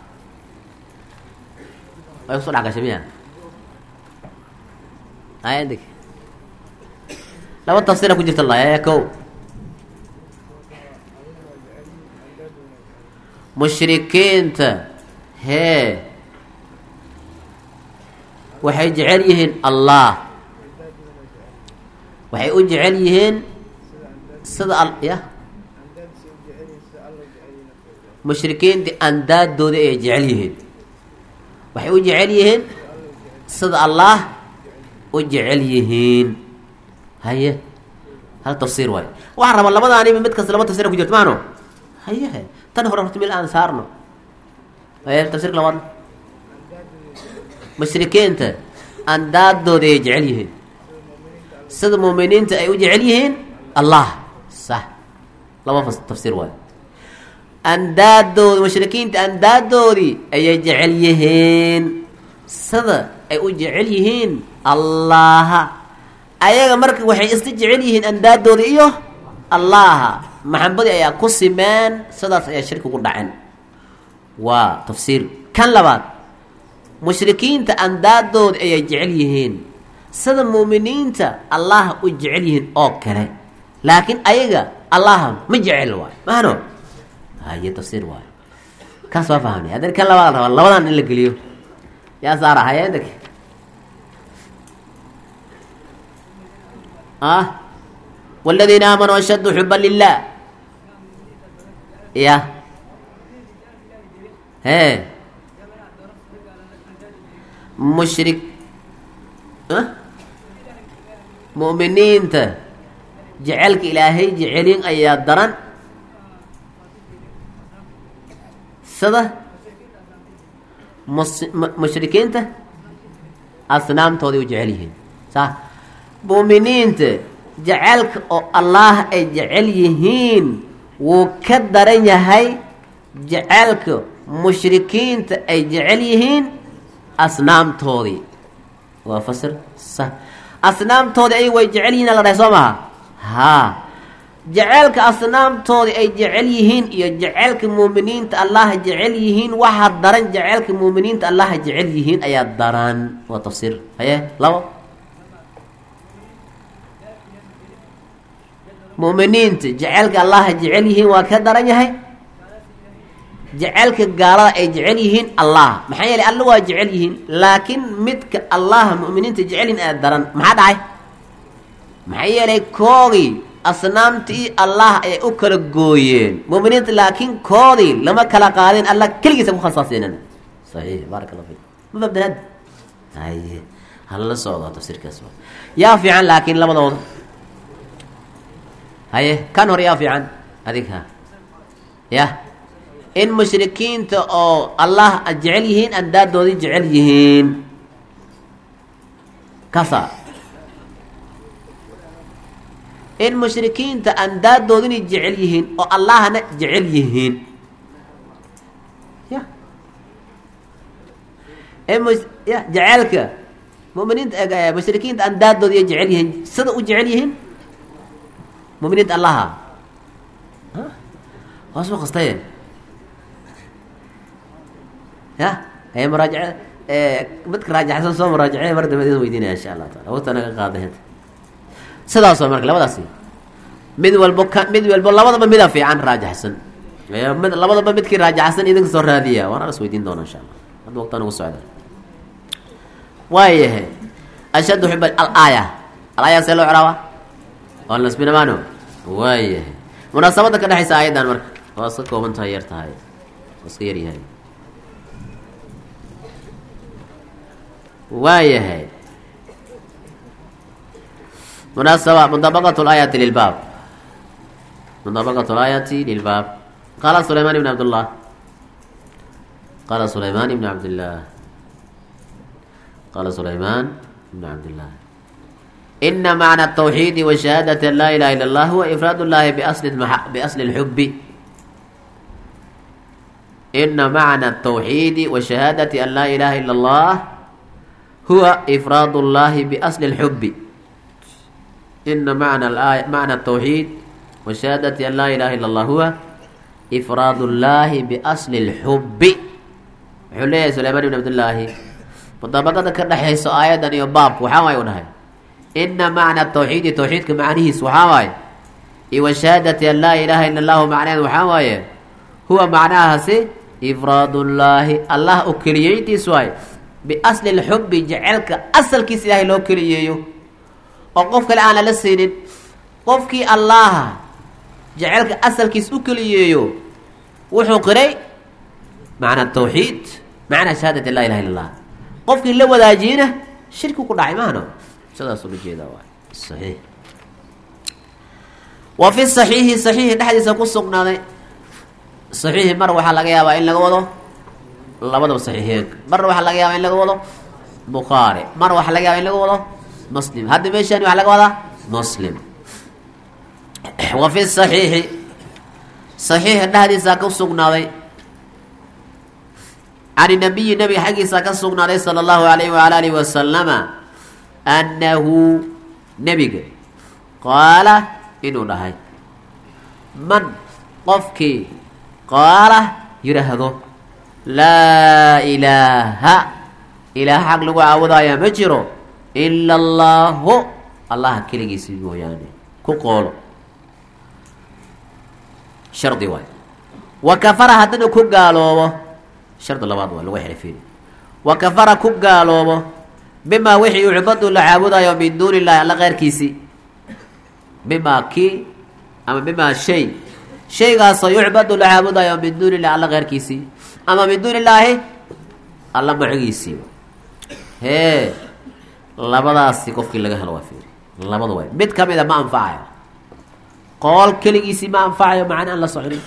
ويوصل على شميها هاي عندك لو التفسير كنت جبت الله يا كو مشركين ت هي وحي جعليهن الله وحي أجعليهن صدق يا مشركين دي أنداد دودي اي جعليهن وحي وجعليهن صدق الله وجعليهن هيا هل تفسير واي وحرم الله بدا اني مد كسر لما تفسير كجرت مانو هيا هي تنهر رحت من الان صارنا هيا تفسير لوان مشركين ت أنداد دودي اي جعليهن صدق مؤمنين ت اي وجعليهن الله صح لما فسر تفسير واي أندادود مشركين أندادودي أي جعليهن صدا أي أجعليهن الله أيها مرك وحي استجعليهن أندادودي إيوه الله محمد أي قسمان صدا أي شرك قدعن وتفسير كان لبعض مشركين أندادود أي جعليهن صدا مؤمنين الله أجعليهن أوكره لكن أيها الله مجعل واي ما هنو هاي تفسير واي كاس فاهمني هذا كان لا والله والله انا اللي قليو يا ساره هاي عندك اه والذين امنوا اشد حبا لله يا هي mushrik mu'miniinta jecelka ilaahay jecelin ayaa daran sida mushrikiinta asnaamtooday u jecel yihiin sa mu'miniinta jecelka oo allah ay jecel yihiin wuu ka daran yahay jecelka mushrikiinta ay jecel yihiin asnaamtoodii waa fasir sa asnaamtoodii ay way jecel yihiin la dhahay soo maha haa jecelka asnaamtoodii ay jecel yihiin iyo jecelka muuminiinta allah jecel yihiin waxaa daran jecelka muuminiinta allah jecel yihiin ayaa daran waa tafsiir haye labo muuminiinta jecelka allah jecel yihiin waa ka daran yahay jecelka gaalada ay jecel yihiin allah maxaa yeelay alla waa jecel yihiin laakiin midka allah mu'miniinta jecelin aad daran maxaa dhacay maxaa yeelay koogii asnaamtii allah ayay u kala gooyeen mu'miniinta laakiin koodii lama kala qaadin alla keligiisa ku khasaaseenan saxiix baaraka allah fiik ma babdanaad haye hala socdo tafsiirkaas yaa fiican laakiin labadooda haye kan hore yaa fiican adiga ya in mushrikiinta oo allah jecel yihiin andaadoodii jecel yihiin kasa in mushrikiinta andaadoodina jecel yihiin oo allahna jecel yihiin ya in mus ya jecelka mu'miniinta mushrikiinta andaadoodii jecel yihiin sida u jecel yihiin mu'miniinta allaha ha waasoo qastaye ya ay muraajaca ee midka raajacsan soo muraajacay mar dambe idin weydiinaya insha Allah taala waqti naga qaaday sidaas oo marka labadaasi mid walba mid walba labadaba mid fiican raajacsan ee mid labadaba midkii raajacsan idin soo raadiya waan aras weydiin doona insha Allah hadda waqti naga socdo waayahay ashadu hubba al-aya al-aya selo carawa wal nasbina maano waayahay munaasabada ka dhaxaysa ayadan marka waa soo kooban tahay yar tahay iska yar yahay waayahay مناسبة مطابقة الآية للباب مطابقة الآية للباب قال سليمان بن عبد الله قال سليمان بن عبد الله قال سليمان بن عبد الله إن معنى التوحيد وشهادة لا إله إلا الله هو إفراد الله بأصل المح... بأصل الحب إن معنى التوحيد وشهادة أن لا إله إلا الله هو إفراد الله بأصل الحب إن معنى الآية معنى التوحيد وشهادة أن لا إله إلا الله هو إفراد الله بأصل الحب حليه سليمان بن عبد الله مطابقة كنا حيث آية يباب وحاوي ونهي إن معنى التوحيد توحيد كمعنيه وحاوي وشهادة أن لا إله إلا الله معناه وحاوي هو معناها سي إفراد الله الله أكريتي سواي بأصل الحب جعلك أصل كيس إلهي لو كرييو وقفك الآن لسينين قفك الله جعلك أصل كيس أكرييو وحو قري معنى التوحيد معنى شهادة لا إله إلا الله قفك اللي وداجينه شرك كل عمانه سيدا صلو جيدا واي صحيح وفي الصحيح صحيح الحديث يقول سقنا صحيح مرة وحا لغا يابا إن لغا وضو labadaba saxiixeen mar waxa laga yaabaa in laga wado Bukhari mar waxa laga yaabaa in laga wado Muslim hadda meeshan waxa laga wadaa Muslim wa fi sahih sahih hadisa ka sugnaaday ani nabiy nabi xaqiisa ka sugnaaday sallallahu alayhi wa alihi wa sallama annahu nabiga qala inuu dhahay man qofki qala yiraahdo لا إله إله حق لغو عوضا يا مجرو إلا الله الله كلي يسيبه يعني كو قولو شرط واي وكفر هدن كو قالوه شرط الله بعض لغو يحرفين وكفر كو قالوه بما وحي يعبد لعابدا يوم من دون الله على غير كيسي بما كي أما بما شيء شيء غاصة يعبد لعابدا يوم من دون الله على غير كيسي أما من دون الله الله معيسي hee labadaasi qofkii laga helo waa fiiri labada waay mid kamida ma anfacayo qool keligiisii ma anfacayo macna aan la soconin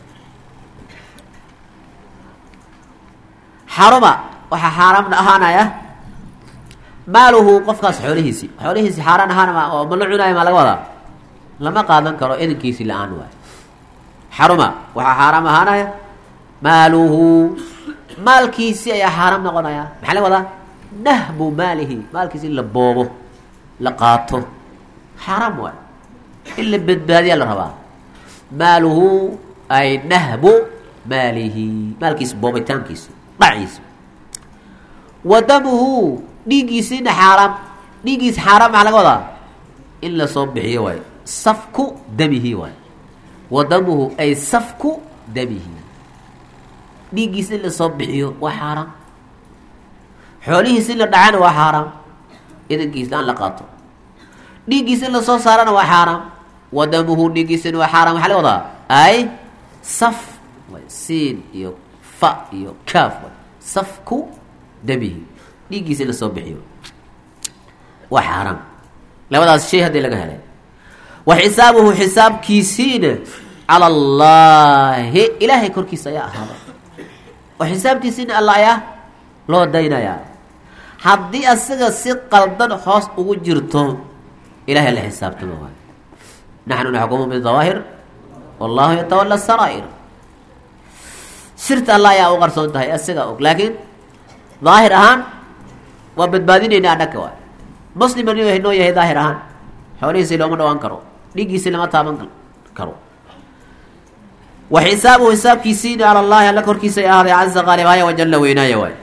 xaruma waxaa xaaraam ahaanaya maaluhu qofkaas xoolihiisii xoolihiisii xaaraan ahaana oo ma la cunaayo maa laga wadaa lama qaadan karo idinkiisii la-aan waay xaruma waxaa xaaraam ahaanaya maaluhu maalkiisii ayaa xaaraam noqonaya maxaa laga wadaa nahbu maalihi maalkiisi in la boobo la qaato xaaraam waay in la badbaadiyaa la rabaa maaluhu ay nahbu maalihi maalkiisi boobitaankiisi dhaciisa wa damuhu dhiiggiisiina xaaraam dhiiggiisi xaaraam maxaa laga wadaa in lasoo bixiyo waay safku damihi waay wa damuhu ay safku damihi dhiiggiisi in lasoo bixiyo waa xaaraam xoolihiisi in la dhacana waa xaaraam idankiisa aan la qaato dhiiggiisi in lasoo saarana waa xaaraam wa damuhu dhiiggiisina waa xaaraam waxaa laga wadaa ay saf waay siin iyo fa iyo kaaf waay safku damihi dhiiggiisa in lasoo bixiyo waa xaaraam labadaas shay haddii laga helay wa xisaabuhu xisaabkiisiina cala allaahi ilaahay korkiisa ayaa ahaaday oo xisaabtiisiina alla ayaa loo daynayaa haddii asaga si qaldan hoos ugu jirto ilahay la xisaabtama waayo naxnu naxkumu bidawaahir wallahu yatawala saraa'ir sirta alla ayaa u qarsoon tahay asaga og laakiin daahir ahaan waa badbaadinayna annaka waay muslim anu noo yahay daahir ahaan xoolihiisi looma dhawaan karo dhiiggiisi lama taaban karo wa xisaabuhu xisaabkiisiina cala allahi alla korkiisa ay ahaaday caza qaalibahaya wajalla weynaaya waay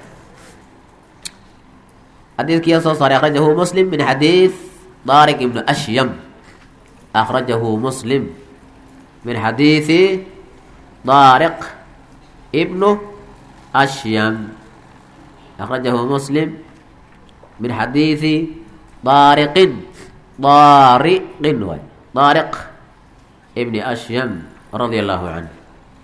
xadiidkiya soo saaray akhrajahu muslim min xadiid daariq ibnu ashyam akhrajahu muslim min xadiidi daariq ibnu ashyam akhrajahu muslim min xadiidi daariqin daariqin waay daariq ibni ashyam radia allahu canhu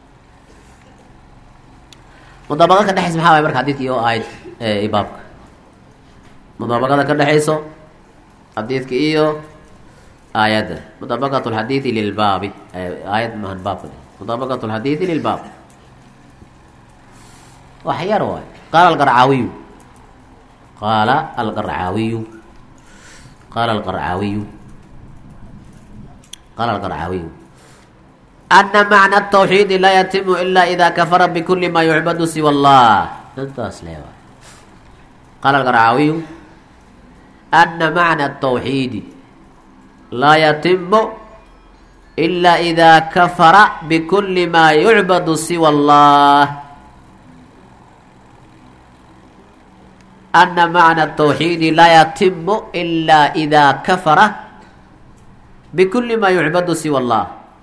mudaabaqada ka dhexaysa maxaa waay marka xadiidkii oo ahayd baabka mudaabaqada ka dhexayso xadiidka iyo aayadda mudaabaqat lxadiidi lilbaabi aayad mahan baabka mudaabaqat lxadiidi lilbaab wax yar waay qaala alqarcaawiyu qaala alqarcaawiyu qaala alqarcaawiyu qaala alqarcaawiyu ana macna atawxiidi laa yatimu ila ida kafara bikuli ma yucbadu siwa allah intaas le waay qaala alqarcaawiyu ana macna atawxiidi laa yatimu ila ida kafara bikuli ma yucbadu siwa allah ana macna atawxiidi laa yatimu ila ida kafara bikuli ma yucbadu siwa allah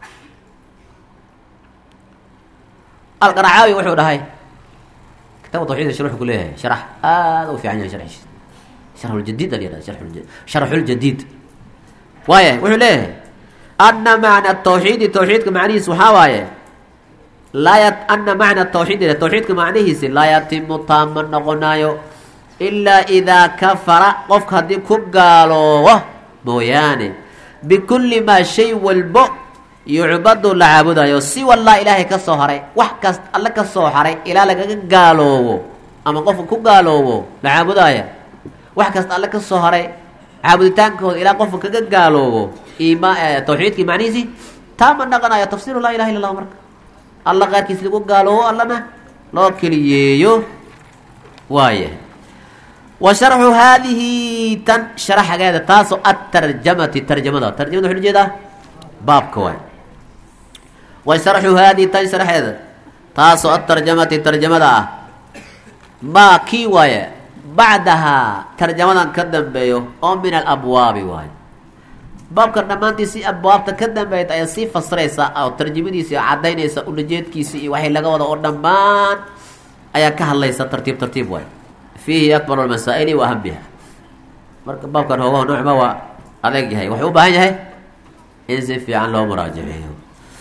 alqarcaawi wuxuu dhahay kitaab tawxiid sharaxu ku leeyahay sharax aada u fiican yahay sharxiisa sharxuljadiid a layihahda sharxuljadiid waaye wuxuu leeyahay ana macna tawxiidi tawxiidka macnihiisa waxaa waaye laa ya ana macna tawxiidi tawxiidka macnihiisi laa yatimu taama noqonaayo ilaa idaa kafara qofka haddii ku gaaloobo mooyaane bikulli maa shay walbo yucbadu la caabudayo si wallah ilaahay ka soo haray wax kast alle ka soo haray ilaa lagaga gaaloobo ama qofka ku gaaloobo la caabudaya wax kasta alle ka soo haray caabuditaankooda ilaa qofka kaga gaaloobo ima tawxiidkii macnihiisi taama dhaqanayo tafsiru laa ilaha illa allah marka alla qaarkiis lagu gaaloobo allana loo keliyeeyo waayahay wa sharxu haadihi tan sharaxageeda taasoo atarjamati tarjamada tarjamada waxu ujeedaa baabka waay wa sharxu haadihi tan sharaxeeda taasoo atarjamati tarjamada ah maa kii waaye bacdahaa tarjamadan ka dambeeyo oo min alabwaabi waayo baabkan dhammaantiisi abwaabta ka dambeeyta ayaa sii fasiraysa oo tarjamadiisi cadaynaysa ulajeedkiisi iyo waxay laga wada oo dhammaan ayaa ka hadlaysa tartiib tartiib waayo fiihi akbar almasaa'ili wa ahamiha marka baabkan hoogaho noocma waa adeeg yahay wuxuu u baahan yahay in si fiican loo muraajaceeyo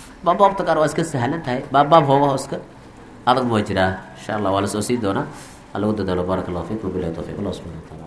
baabbaabta qaar waa iska sahlan tahay baabbaab hoogaho iska adag ma jiraa insha allah waa la soo sii doonaa halagu dadaalo baaraka allahu fiikum bilahi tawfiq allah subxana wa taala